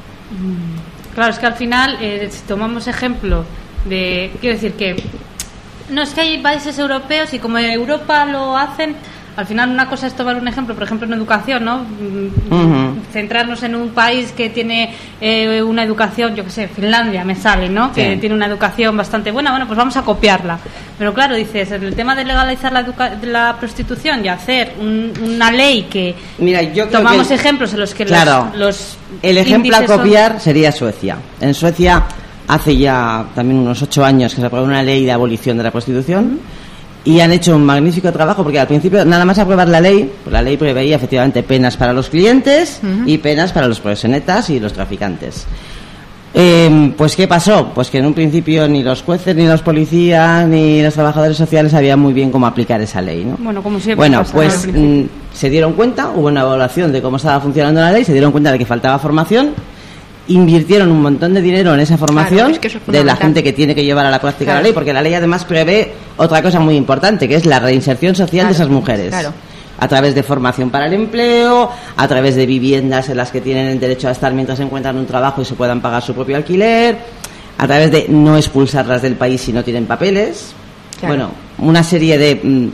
Claro, es que al final, eh, si tomamos ejemplo de, quiero decir que no es que hay países europeos y como en Europa lo hacen, al final una cosa es tomar un ejemplo, por ejemplo en educación, ¿no? Uh-huh. Centrarnos en un país que tiene eh, una educación, yo qué sé, Finlandia me sale, ¿no? Sí. Que tiene una educación bastante buena, bueno, pues vamos a copiarla. Pero claro, dices, el tema de legalizar la, educa- la prostitución y hacer un, una ley que Mira, yo creo tomamos que, ejemplos en los que claro, los, los el ejemplo a copiar son... sería Suecia. En Suecia hace ya también unos ocho años que se aprobó una ley de abolición de la prostitución. Uh-huh. Y han hecho un magnífico trabajo, porque al principio, nada más aprobar la ley, pues la ley preveía efectivamente penas para los clientes uh-huh. y penas para los proxenetas y los traficantes. Eh, pues ¿qué pasó? Pues que en un principio ni los jueces, ni los policías, ni los trabajadores sociales sabían muy bien cómo aplicar esa ley, ¿no? Bueno, como siempre. Bueno, pues mm, se dieron cuenta, hubo una evaluación de cómo estaba funcionando la ley, se dieron cuenta de que faltaba formación, invirtieron un montón de dinero en esa formación, claro, es que eso es de la gente que tiene que llevar a la práctica claro. la ley, porque la ley además prevé otra cosa muy importante, que es la reinserción social claro, de esas mujeres. Claro. A través de formación para el empleo, a través de viviendas en las que tienen el derecho a estar mientras encuentran un trabajo y se puedan pagar su propio alquiler, a través de no expulsarlas del país si no tienen papeles. Claro. Bueno, una serie de,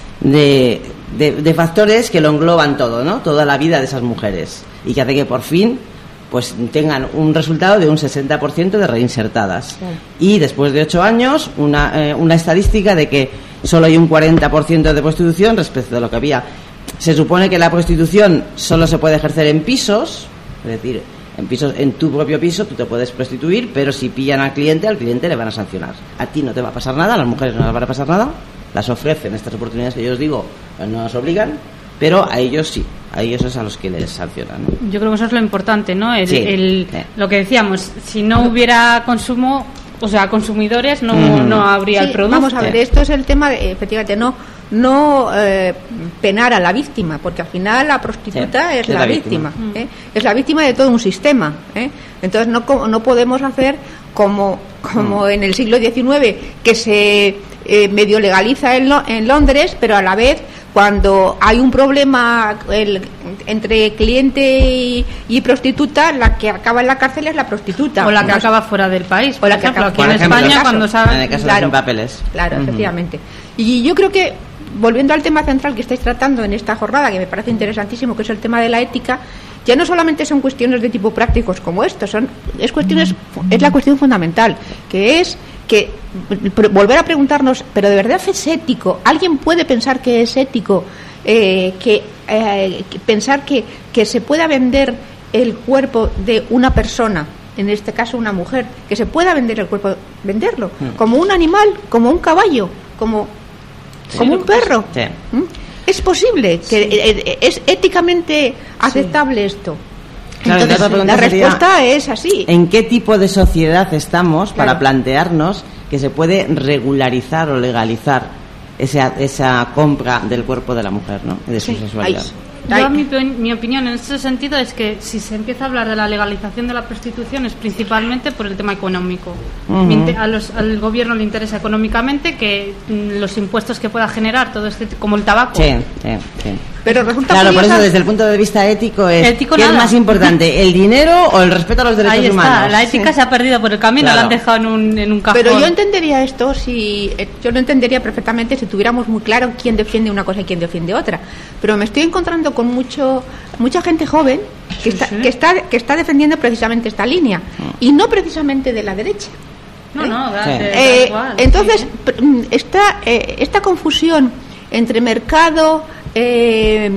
de, de, de factores que lo engloban todo, ¿no? Toda la vida de esas mujeres y que hace que por fin pues tengan un resultado de un sesenta por ciento de reinsertadas. Sí. Y después de ocho años, una, eh, una estadística de que solo hay un cuarenta por ciento de prostitución respecto de lo que había. Se supone que la prostitución solo se puede ejercer en pisos, es decir, en pisos, en tu propio piso tú te puedes prostituir, pero si pillan al cliente, al cliente le van a sancionar. A ti no te va a pasar nada, a las mujeres no les va a pasar nada, las ofrecen estas oportunidades que yo os digo, no las obligan, pero a ellos sí, a ellos es a los que les sancionan, ¿no? Yo creo que eso es lo importante, ¿no? El, sí, el, sí. Lo que decíamos, si no hubiera consumo, o sea, consumidores, no, mm. no habría sí, el producto. Vamos a ver, esto es el tema, de, efectivamente, no no eh, penar a la víctima, porque al final la prostituta sí, es, es la, la víctima, víctima ¿eh? es la víctima de todo un sistema, ¿eh? Entonces no no podemos hacer como como mm. en el siglo diecinueve, que se eh, medio legaliza en, Lo, en Londres, pero a la vez cuando hay un problema el, entre cliente y, y prostituta, la que acaba en la cárcel es la prostituta. O la que acaba fuera del país. O la que acaba aquí en ejemplo, España caso, cuando saben... En el caso claro, de los papeles. Claro, uh-huh. efectivamente. Y yo creo que, volviendo al tema central que estáis tratando en esta jornada, que me parece interesantísimo, que es el tema de la ética, ya no solamente son cuestiones de tipo prácticos como esto, son es cuestiones es la cuestión fundamental, que es que volver a preguntarnos, pero de verdad es ético, alguien puede pensar que es ético, eh, que, eh, que pensar que, que se pueda vender el cuerpo de una persona, en este caso una mujer, que se pueda vender el cuerpo, venderlo mm. como un animal, como un caballo, como sí, como un perro. Sí. ¿Mm? Es posible, que sí. es éticamente aceptable sí. esto. Claro, entonces, la respuesta es así. ¿En qué tipo de sociedad estamos claro. para plantearnos que se puede regularizar o legalizar esa, esa compra del cuerpo de la mujer, ¿no? De su sí. sexualidad? Ay. Yo, mi, mi opinión en este sentido es que si se empieza a hablar de la legalización de la prostitución es principalmente por el tema económico. Uh-huh. A los, al gobierno le interesa económicamente que los impuestos que pueda generar, todo este, como el tabaco. Sí, sí, sí. Pero resulta claro, curiosa... por eso desde el punto de vista ético es ético ¿qué nada. es más importante, el dinero o el respeto a los derechos Ahí está. humanos? La ética sí. se ha perdido por el camino, claro. la han dejado en un, en un cajón. Pero yo entendería esto si yo lo entendería perfectamente si tuviéramos muy claro quién defiende una cosa y quién defiende otra. Pero me estoy encontrando con mucho mucha gente joven que sí, está sí. que está que está defendiendo precisamente esta línea y no precisamente de la derecha. No, ¿eh? no, sí. eh, igual, entonces sí. esta eh, esta confusión entre mercado, eh,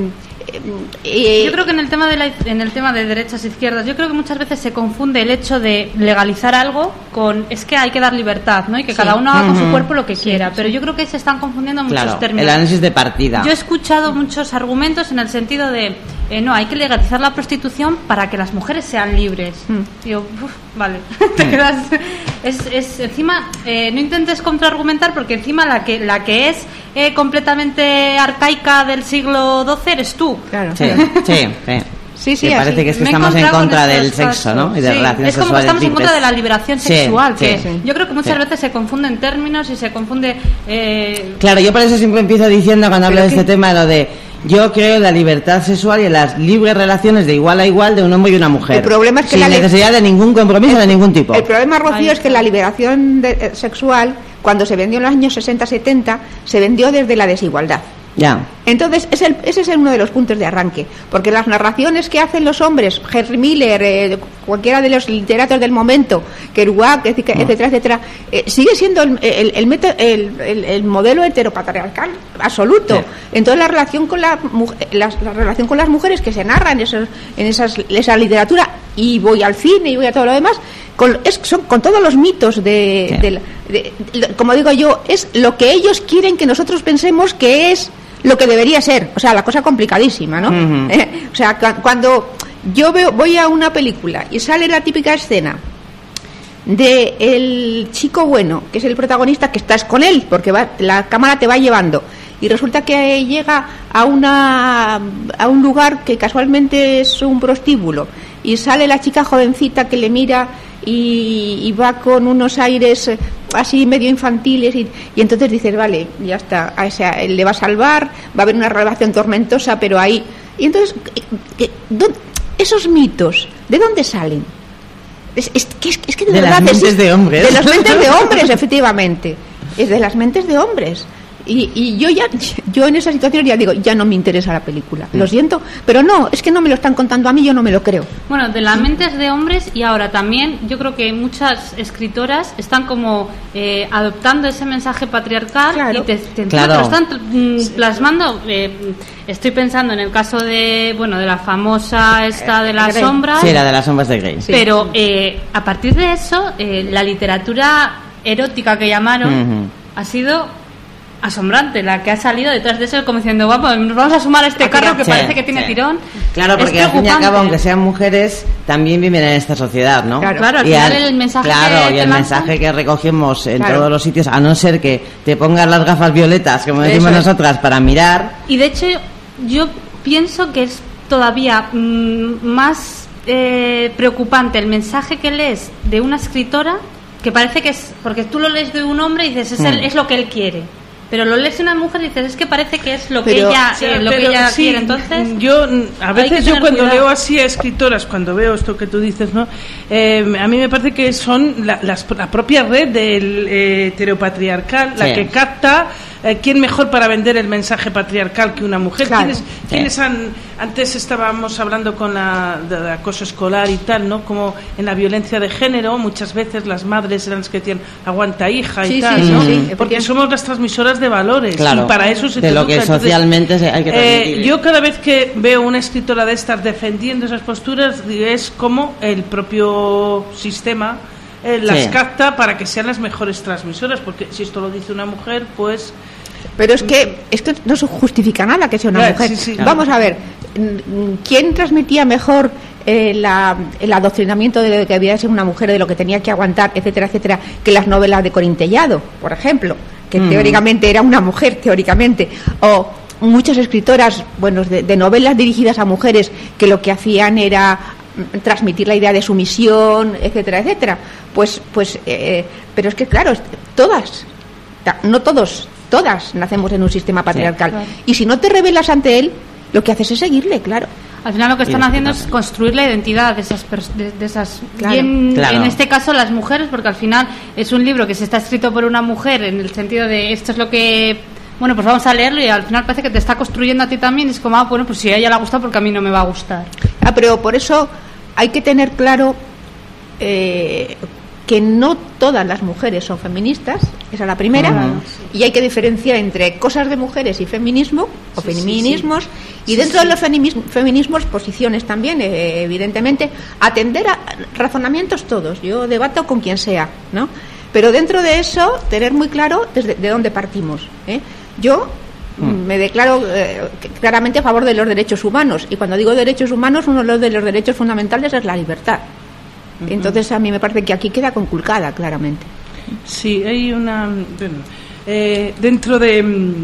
Eh, yo creo que en el tema de la, en el tema de derechas e izquierdas, yo creo que muchas veces se confunde el hecho de legalizar algo con es que hay que dar libertad, ¿no? Y que sí. cada uno haga con uh-huh. su cuerpo lo que sí, quiera, sí. pero yo creo que se están confundiendo muchos claro, términos. El análisis de partida. Yo he escuchado muchos argumentos en el sentido de eh, no, hay que legalizar la prostitución para que las mujeres sean libres. Mm. Yo, uf, vale, te quedas es, es encima eh, no intentes contraargumentar porque encima la que la que es eh, completamente arcaica del siglo doce eres tú. Claro. Sí, sí, sí. Sí, sí, que parece así. que es que me estamos en contra del sexo, ¿no? Y de sí, relaciones es como que estamos libres. en contra de la liberación sexual, sí, que sí, yo creo que muchas sí. veces se confunden términos y se confunde... Eh... Claro, yo por eso siempre empiezo diciendo cuando hablo de este tema lo de yo creo en la libertad sexual y en las libres relaciones de igual a igual de un hombre y una mujer. El problema es que sin la necesidad de ningún compromiso el, de ningún tipo. El problema, Rocío, es que la liberación de, eh, sexual, cuando se vendió en los años sesenta setenta, se vendió desde la desigualdad. Ya. Entonces, es el, ese es uno de los puntos de arranque, porque las narraciones que hacen los hombres, Henry Miller, eh, cualquiera de los literatos del momento, Kerouac, etcétera, etcétera, etcétera eh, sigue siendo el, el, el, el, el, el modelo heteropatriarcal absoluto. Sí. Entonces, la relación con la, la, la relación con las mujeres que se narra en, esos, en esas, esa literatura, y voy al cine y voy a todo lo demás, con, es, son con todos los mitos de, sí. de, de, de, como digo yo, es lo que ellos quieren que nosotros pensemos que es lo que debería ser, o sea, la cosa complicadísima, ¿no? Uh-huh. Eh, o sea, cu- cuando yo veo, voy a una película y sale la típica escena de el chico bueno, que es el protagonista, que estás con él, porque va, la cámara te va llevando, y resulta que llega a una a un lugar que casualmente es un prostíbulo, y sale la chica jovencita que le mira y, y va con unos aires así medio infantiles y, y entonces dices, vale, ya está, a esa, él le va a salvar, va a haber una relación tormentosa, pero ahí... Y entonces, ¿qué, qué, esos mitos, ¿de dónde salen? Es, es, es, es que de, de verdad... las mentes es, de hombres. De las mentes de hombres, efectivamente. Es de las mentes de hombres. Y, y yo ya yo en esa situación ya digo, ya no me interesa la película, lo siento, pero no, es que no me lo están contando a mí, yo no me lo creo. Bueno, de las mentes de hombres, y ahora también yo creo que muchas escritoras están como eh, adoptando ese mensaje patriarcal, claro. y te, te, claro. te lo están mm, plasmando. eh, estoy pensando en el caso de, bueno, de la famosa esta de las Grey. sombras. Sí, la de las sombras de Grey. Sí. Pero eh, a partir de eso, eh, la literatura erótica que llamaron uh-huh. ha sido asombrante, la que ha salido detrás de eso, como diciendo, vamos, nos vamos a sumar a este carro que sí, parece que tiene sí. tirón. Claro, porque al fin y al cabo, aunque sean mujeres, también viven en esta sociedad, ¿no? Claro, claro al y final al, el mensaje claro, que y el lanzan, mensaje que recogemos en claro. todos los sitios, a no ser que te pongas las gafas violetas, como decimos eso nosotras, para mirar. Y de hecho, yo pienso que es todavía mmm, más eh, preocupante el mensaje que lees de una escritora, que parece que es, porque tú lo lees de un hombre y dices, es, mm. el, es lo que él quiere. Pero lo lees una mujer y dices, es que parece que es lo que pero, ella, eh, lo que ella sí, quiere. Entonces, yo a veces yo cuando cuidado. leo así a escritoras, cuando veo esto que tú dices, ¿no? Eh, a mí me parece que son la, las, la propia red del eh, heteropatriarcal, sí. la que capta eh, quién mejor para vender el mensaje patriarcal que una mujer. Claro. ¿Quiénes, sí. quiénes han, antes estábamos hablando con la de acoso escolar y tal, ¿no? Como en la violencia de género, muchas veces las madres eran las que decían aguanta hija sí, y tal, sí, ¿no? sí, sí. Porque somos las transmisoras de valores, claro, y para eso se de te lo educa. que Entonces, socialmente se hay que transmitir. eh, yo cada vez que veo una escritora de estas defendiendo esas posturas, es como el propio sistema eh, las sí. capta para que sean las mejores transmisoras, porque si esto lo dice una mujer, pues... Pero es que esto no se justifica nada que sea una claro, mujer. sí, sí, claro. Vamos a ver, ¿quién transmitía mejor eh, la, el adoctrinamiento de lo que había de ser una mujer, de lo que tenía que aguantar, etcétera, etcétera, que las novelas de Corín Tellado, por ejemplo, que mm. teóricamente era una mujer, teóricamente, o muchas escritoras, bueno, de, de novelas dirigidas a mujeres que lo que hacían era transmitir la idea de sumisión, etcétera, etcétera. Pues, pues, eh, pero es que claro, todas, no todos, todas nacemos en un sistema patriarcal. Sí, claro. Y si no te rebelas ante él, lo que haces es seguirle, claro. Al final lo que están haciendo es construir la identidad de esas pers- de, de esas claro, bien, claro. en este caso las mujeres, porque al final es un libro que se está escrito por una mujer en el sentido de esto es lo que, bueno, pues vamos a leerlo, y al final parece que te está construyendo a ti también, y es como, ah, bueno, pues si a ella le ha gustado, porque a mí no me va a gustar. Ah, pero por eso hay que tener claro eh, que no todas las mujeres son feministas, esa es la primera, uh-huh. y hay que diferenciar entre cosas de mujeres y feminismo, o sí, feminismos, sí, sí. y sí, dentro sí. de los feminismos, feminismos posiciones también, eh, evidentemente, atender a razonamientos todos, yo debato con quien sea, ¿no? Pero dentro de eso, tener muy claro desde de dónde partimos, ¿eh? Yo mm. me declaro eh, claramente a favor de los derechos humanos, y cuando digo derechos humanos, uno de los derechos fundamentales es la libertad. Entonces a mí me parece que aquí queda conculcada claramente. Sí, hay una bueno, eh, dentro de,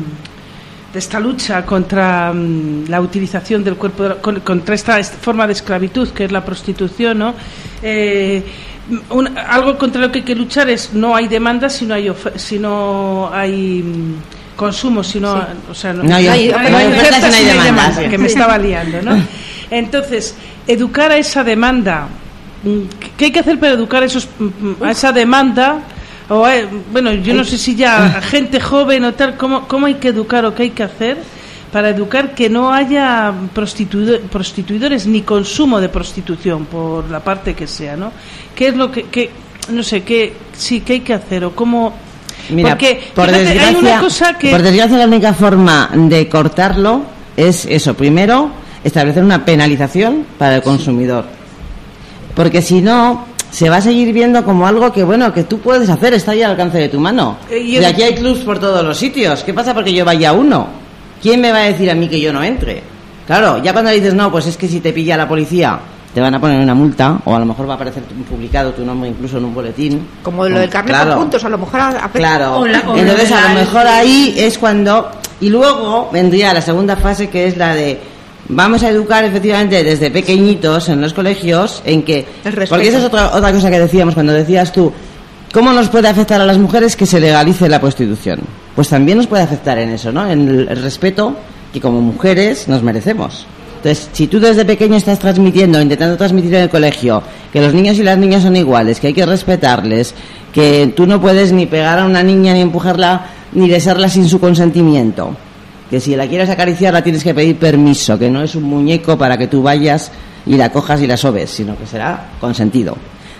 de esta lucha contra um, la utilización del cuerpo de, con, contra esta forma de esclavitud que es la prostitución, ¿no? Eh, un, algo contra lo que hay que luchar es no hay demanda si no hay of- si no hay um, consumo, si no, sí. o sea, no, no hay, no hay, no hay, no hay oferta, oferta, si no hay demanda, demanda sí. que me estaba liando, ¿no? Entonces, educar a esa demanda. ¿Qué hay que hacer para educar a, esos, a esa demanda? O a, bueno, yo no sé si ya a gente joven o tal, ¿cómo, ¿cómo hay que educar o qué hay que hacer para educar que no haya prostituido, prostituidores ni consumo de prostitución por la parte que sea, ¿no? ¿Qué es lo que, que no sé, qué sí, qué hay que hacer o cómo? Mira, porque por fíjate, desgracia, hay una cosa que por desgracia la única forma de cortarlo es eso, primero establecer una penalización para el consumidor. Sí. Porque si no, se va a seguir viendo como algo que, bueno, que tú puedes hacer, está ahí al alcance de tu mano. Eh, y el... aquí hay clubs por todos los sitios. ¿Qué pasa porque yo vaya a uno? ¿Quién me va a decir a mí que yo no entre? Claro, ya cuando dices, no, pues es que si te pilla la policía, te van a poner una multa, o a lo mejor va a aparecer publicado tu nombre incluso en un boletín. Como lo del carnet claro. por puntos, a lo mejor... A... Claro, o la, o entonces la... a lo mejor ahí es cuando... Y luego vendría la segunda fase, que es la de... Vamos a educar efectivamente desde pequeñitos en los colegios en que, porque esa es otra otra cosa que decíamos cuando decías tú, ¿cómo nos puede afectar a las mujeres que se legalice la prostitución? Pues también nos puede afectar en eso, ¿no? En el, el respeto que como mujeres nos merecemos. Entonces, si tú desde pequeño estás transmitiendo, intentando transmitir en el colegio que los niños y las niñas son iguales, que hay que respetarles, que tú no puedes ni pegar a una niña ni empujarla ni besarla sin su consentimiento, que si la quieres acariciar la tienes que pedir permiso, que no es un muñeco para que tú vayas y la cojas y la sobes, sino que será consentido.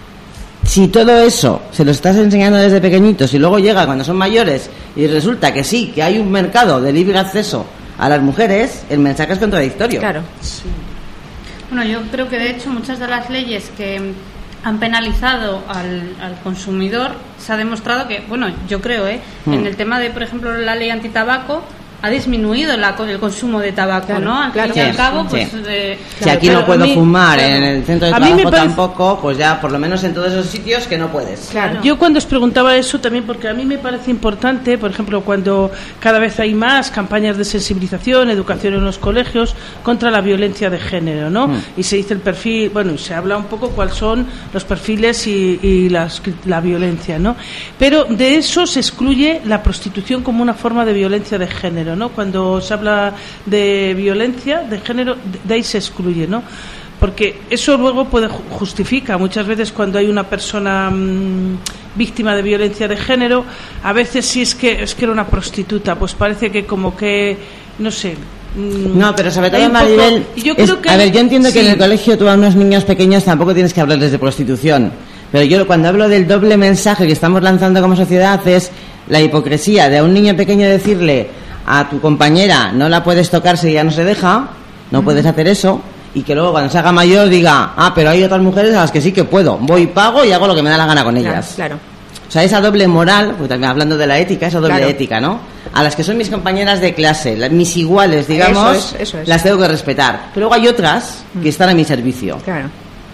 Si todo eso se lo estás enseñando desde pequeñitos y luego llega cuando son mayores y resulta que sí, que hay un mercado de libre acceso a las mujeres, el mensaje es contradictorio. Claro. Sí. Bueno, yo creo que de hecho muchas de las leyes que han penalizado al, al consumidor se ha demostrado que, bueno, yo creo, ¿eh? Hmm. En el tema de, por ejemplo, la ley antitabaco, ha disminuido la, el consumo de tabaco, claro, ¿no? Al claro, fin y al sí, cabo, pues... Sí. Eh, si aquí no puedo mí, fumar claro, en el centro de trabajo parece... tampoco, pues ya por lo menos en todos esos sitios que no puedes. Claro. Yo cuando os preguntaba eso también, porque a mí me parece importante, por ejemplo, cuando cada vez hay más campañas de sensibilización, educación en los colegios contra la violencia de género, ¿no? Mm. Y se dice el perfil, bueno, y se habla un poco cuáles son los perfiles y, y las, la violencia, ¿no? Pero de eso se excluye la prostitución como una forma de violencia de género, ¿no? Cuando se habla de violencia de género, de ahí se excluye, ¿no? Porque eso luego puede justifica muchas veces cuando hay una persona mmm, víctima de violencia de género, a veces si es que es que era una prostituta, pues parece que como que no sé. Mmm, no, pero sobre todo Maribel, poco, yo es, creo que a ver, yo entiendo sí. que en el colegio tú a unos niños pequeños tampoco tienes que hablarles de prostitución, pero yo cuando hablo del doble mensaje que estamos lanzando como sociedad es la hipocresía de a un niño pequeño decirle a tu compañera no la puedes tocar si ya no se deja, no mm. puedes hacer eso, y que luego cuando se haga mayor diga, ah, pero hay otras mujeres a las que sí que puedo, voy, pago y hago lo que me da la gana con ellas. Claro, claro. O sea, esa doble moral, pues también hablando de la ética, esa doble claro. ética, ¿no? A las que son mis compañeras de clase, las, mis iguales, digamos, eso es, eso es. las tengo que respetar. Pero luego hay otras mm. que están a mi servicio. Claro.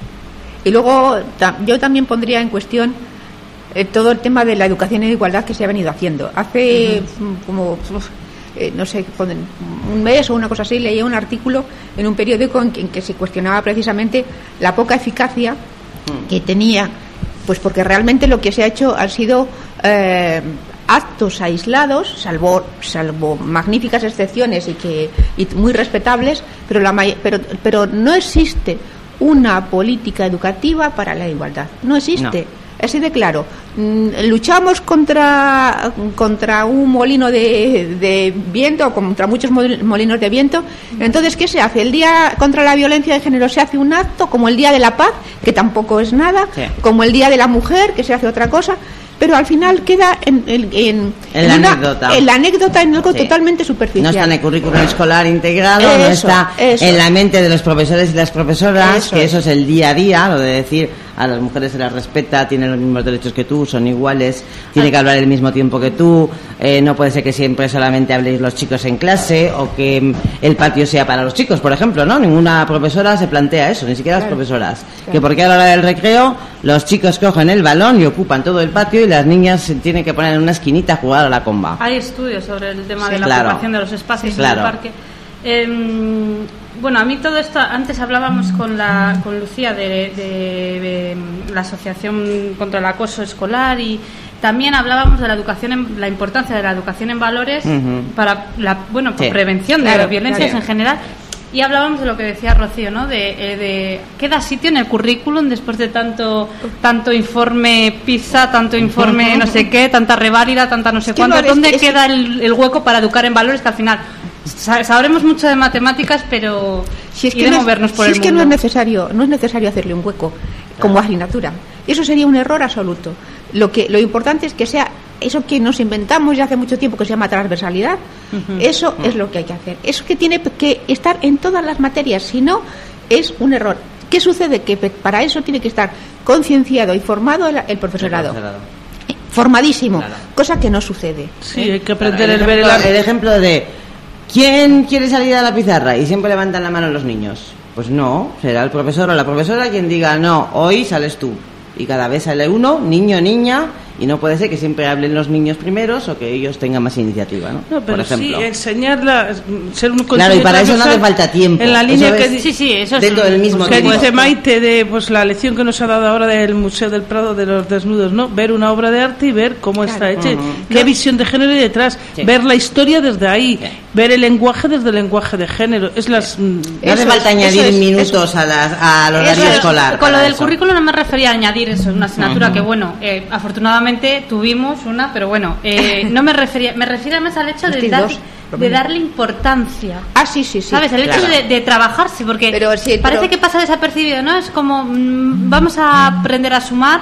Y luego ta- yo también pondría en cuestión eh, todo el tema de la educación en igualdad que se ha venido haciendo. Hace uh-huh. como... Uf, Eh, no sé, un mes o una cosa así, leía un artículo en un periódico en que, en que se cuestionaba precisamente la poca eficacia mm. que tenía, pues porque realmente lo que se ha hecho han sido eh, actos aislados, salvo salvo magníficas excepciones y que y muy respetables, pero la pero pero no existe una política educativa para la igualdad, no existe. No. así de claro. Luchamos contra contra un molino de, de viento, contra muchos molinos de viento. Entonces, ¿qué se hace? El día contra la violencia de género se hace un acto, como el Día de la Paz, que tampoco es nada, sí. Como el Día de la Mujer, que se hace otra cosa, pero al final queda en, en, en, en, la, una, anécdota. en la anécdota, en algo sí. Totalmente superficial. No está en el currículum escolar integrado, eso, no está eso. En la mente de los profesores y las profesoras, eso que eso es el día a día, lo de decir a las mujeres se las respeta, tienen los mismos derechos que tú, son iguales, tiene que hablar el mismo tiempo que tú, eh, no puede ser que siempre solamente habléis los chicos en clase o que el patio sea para los chicos, por ejemplo, ¿no? Ninguna profesora se plantea eso, ni siquiera claro, las profesoras, claro. Que porque a la hora del recreo los chicos cogen el balón y ocupan todo el patio y las niñas se tienen que poner en una esquinita a jugar a la comba. Hay estudios sobre el tema sí, de la claro. ocupación de los espacios sí, claro. en el parque. Eh, bueno, a mí todo esto, antes hablábamos con la con Lucía de, de, de la Asociación contra el Acoso Escolar y también hablábamos de la educación, en, la importancia de la educación en valores uh-huh. para la bueno sí. prevención de claro, violencias claro. en general. Y hablábamos de lo que decía Rocío, ¿no? De, eh, de qué da sitio en el currículum después de tanto tanto informe PISA, tanto informe no sé qué, tanta reválida, tanta no sé es cuánto. ¿Dónde es, queda es... el, el hueco para educar en valores que al final sabremos mucho de matemáticas, pero si es que no, movernos por si el es mundo. Que no es necesario, no es necesario hacerle un hueco como asignatura. Eso sería un error absoluto. Lo que lo importante es que sea eso que nos inventamos ya hace mucho tiempo que se llama transversalidad. Uh-huh. Eso uh-huh. es lo que hay que hacer. Eso que tiene que estar en todas las materias, si no es un error. ¿Qué sucede? Que para eso tiene que estar concienciado y formado el, el profesorado. El profesorado. Formadísimo, claro. Cosa que no sucede. Sí, ¿eh? Hay que aprender claro, el, el, ejemplo, el ejemplo de ¿quién quiere salir a la pizarra? Y siempre levantan la mano los niños. Pues no, será el profesor o la profesora quien diga no, hoy sales tú. Y cada vez sale uno, niño, niña, y no puede ser que siempre hablen los niños primeros o que ellos tengan más iniciativa, ¿no? No, pero por ejemplo. Sí, enseñarla, ser un claro, y para eso no hace falta tiempo. En la línea eso que sí, sí, eso dentro es del mismo que tiempo. dice Maite de pues la lección que nos ha dado ahora del Museo del Prado de los Desnudos, ¿no? Ver una obra de arte y ver cómo claro. está hecha, uh-huh. qué no. visión de género hay detrás, sí. ver la historia desde ahí, sí. ver el lenguaje desde el lenguaje de género. Es las sí. No hace falta añadir es, minutos a las, al horario eso, escolar. Con lo del eso. Currículum no me refería a añadir eso, una asignatura uh-huh. que bueno, eh, afortunadamente tuvimos una, pero bueno, eh, no me refería, me refiero más al hecho de, dar, de darle importancia. Ah, sí, sí, sí. ¿Sabes? El claro. hecho de, de trabajarse, porque pero, sí, parece pero... que pasa desapercibido, ¿no? Es como, mmm, vamos a aprender a sumar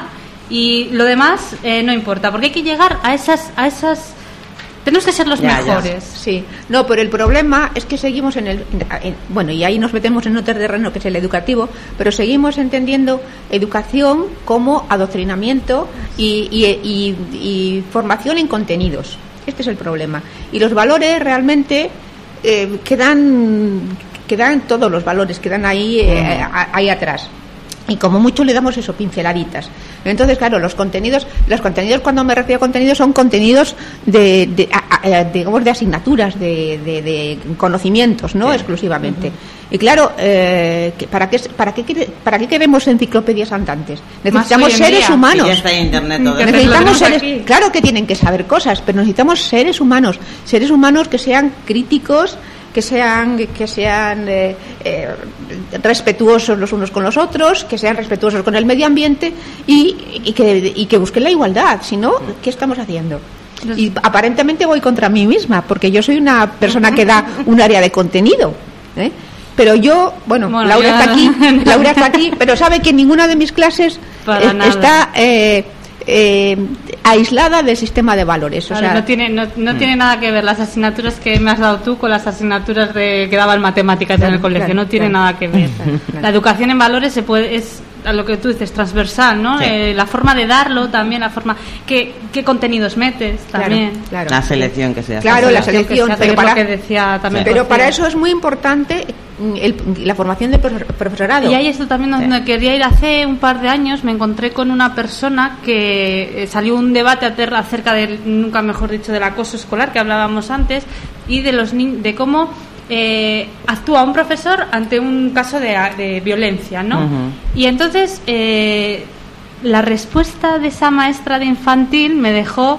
y lo demás eh, no importa, porque hay que llegar a esas, a esas tenemos que ser los ya, mejores. Ya. Sí, no, pero el problema es que seguimos en el... En, en, bueno, y ahí nos metemos en otro terreno que es el educativo, pero seguimos entendiendo educación como adoctrinamiento y, y, y, y formación en contenidos. Este es el problema. Y los valores realmente eh, quedan, quedan todos los valores, quedan ahí, eh, ahí atrás. Y como mucho le damos eso, pinceladitas. Entonces, claro, los contenidos, los contenidos cuando me refiero a contenidos son contenidos de, de, a, a, digamos, de asignaturas, de, de, de conocimientos, ¿no? Sí. Exclusivamente. Uh-huh. Y claro, eh, ¿para qué, para qué, para qué queremos enciclopedias andantes? Necesitamos seres humanos. Sí, ya está en internet todo. Necesitamos seres, claro que tienen que saber cosas, pero necesitamos seres humanos, seres humanos que sean críticos, que sean que sean eh, eh, respetuosos los unos con los otros, que sean respetuosos con el medio ambiente y, y que y que busquen la igualdad. Si no, ¿qué estamos haciendo? Y aparentemente voy contra mí misma, porque yo soy una persona que da un área de contenido, ¿eh? Pero yo, bueno, bueno Laura ya... está aquí, Laura está aquí, pero sabe que en ninguna de mis clases eh, está eh, eh, aislada del sistema de valores. Claro, o sea, no tiene no, no mm. tiene nada que ver las asignaturas que me has dado tú con las asignaturas de, que daban matemáticas claro, en el colegio. Claro, no tiene claro. nada que ver. Claro, claro. La educación en valores se puede es a lo que tú dices transversal, ¿no? Sí. Eh, la forma de darlo también, la forma qué qué contenidos metes también. Claro, claro. La selección que se hace. Claro, la selección. Que se hace, pero para, lo que decía también. Sí. Pero para eso es muy importante el, la formación del profesorado. Y ahí esto también donde sí. quería ir. Hace un par de años me encontré con una persona que eh, salió un debate acerca del, nunca mejor dicho, del acoso escolar que hablábamos antes y de los ni- de cómo eh, actúa un profesor ante un caso de, de violencia, ¿no? Uh-huh. Y entonces eh, la respuesta de esa maestra de infantil me dejó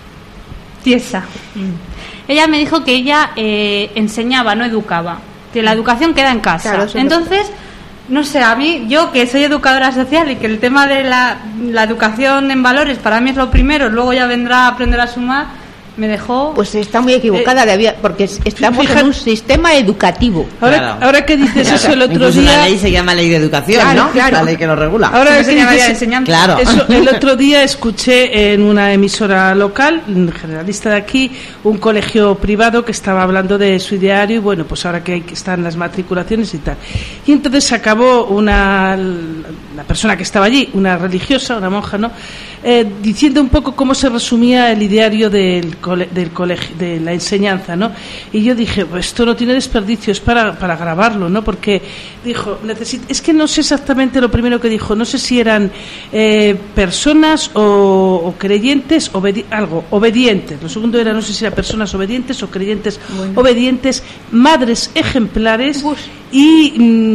tiesa. Mm. Ella me dijo que ella eh, enseñaba, no educaba, que la educación queda en casa. Claro, entonces No sé, a mí, yo que soy educadora social y que el tema de la, la educación en valores para mí es lo primero, luego ya vendrá a aprender a sumar, me dejó... Pues está muy equivocada, eh, porque estamos fíjate, en un sistema educativo. Ahora, claro. ahora que dices claro. eso el otro Incluso día... la ley se llama ley de educación, claro, ¿no? Claro. La ley que lo regula. Ahora que se dices, enseñanza. Claro. Eso, el otro día escuché en una emisora local, generalista de aquí, un colegio privado que estaba hablando de su ideario y bueno, pues ahora que están las matriculaciones y tal. Y entonces acabó una... la persona que estaba allí, una religiosa, una monja, ¿no? Eh, diciendo un poco cómo se resumía el ideario del, cole, del colegio, de la enseñanza, ¿no? Y yo dije, pues esto no tiene desperdicio, es para, para grabarlo, ¿no? Porque dijo, necesit- es que no sé exactamente lo primero que dijo, no sé si eran eh, personas o, o creyentes, obedi- algo, obedientes. Lo segundo era, no sé si eran personas obedientes o creyentes bueno. obedientes, madres ejemplares Uf. y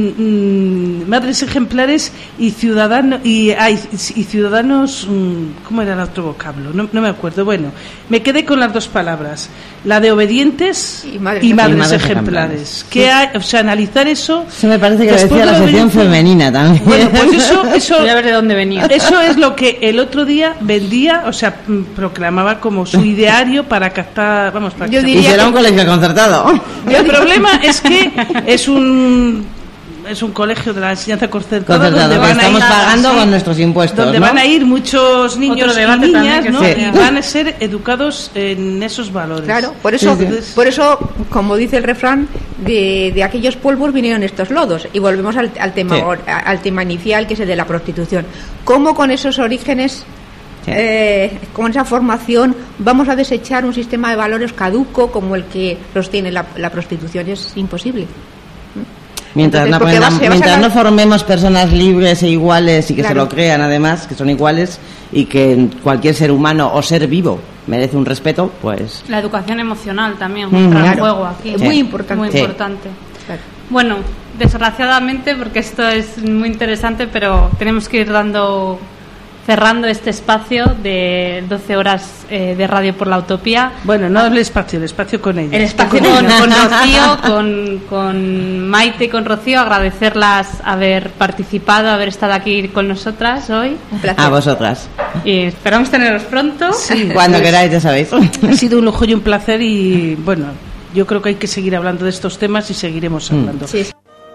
mm, mm, madres ejemplares y ciudadanos y, ah, y, y ciudadanos mm, ¿cómo era el otro vocablo? No, no me acuerdo. Bueno, me quedé con las dos palabras, la de obedientes y madres, y madres, y madres ejemplares. ejemplares. ¿Qué sí. hay? O sea, analizar eso. Se me parece que lo decía la sección femenina también. Bueno, pues eso, eso. Voy a ver de dónde venía. Eso es lo que el otro día vendía, o sea, proclamaba como su ideario para captar, vamos, para. Yo diría y será que... un colegio concertado. El problema es que es un es un colegio de la enseñanza concertada donde van estamos a ir, pagando sí, con nuestros impuestos, donde ¿no? van a ir muchos niños y niñas, ¿no? Sí. Y van a ser educados en esos valores. Claro, por eso, sí, sí. por eso, como dice el refrán, de, de aquellos polvos vinieron estos lodos. Y volvemos al, al tema, sí. al tema inicial, que es el de la prostitución. ¿Cómo con esos orígenes? Sí. Eh, con esa formación vamos a desechar un sistema de valores caduco como el que los tiene la, la prostitución? Es imposible. Mientras, Entonces, no, aprendam, mientras no formemos personas libres e iguales y que claro. se lo crean además, que son iguales y que cualquier ser humano o ser vivo merece un respeto, pues... La educación emocional también mm, entra claro. en juego aquí. Es sí. muy importante. Muy sí. importante. Claro. Bueno, desgraciadamente, porque esto es muy interesante, pero tenemos que ir dando... cerrando este espacio de doce horas eh, de Radio por la Utopía. Bueno, no el espacio, el espacio con ella. El espacio con, con Rocío, con, con Maite y con Rocío, agradecerlas haber participado, haber estado aquí con nosotras hoy. Un placer. A vosotras. Y esperamos teneros pronto. Sí, cuando pues, queráis, ya sabéis. Ha sido un lujo y un placer y, bueno, yo creo que hay que seguir hablando de estos temas y seguiremos hablando. Mm. Sí.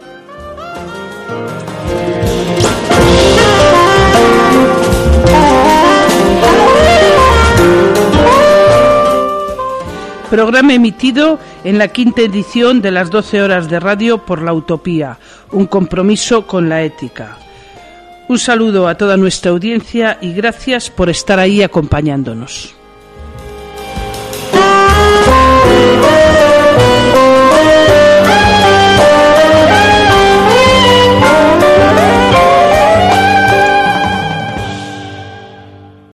Programa emitido en la quinta edición de las doce horas de radio por la Utopía, un compromiso con la ética. Un saludo a toda nuestra audiencia y gracias por estar ahí acompañándonos.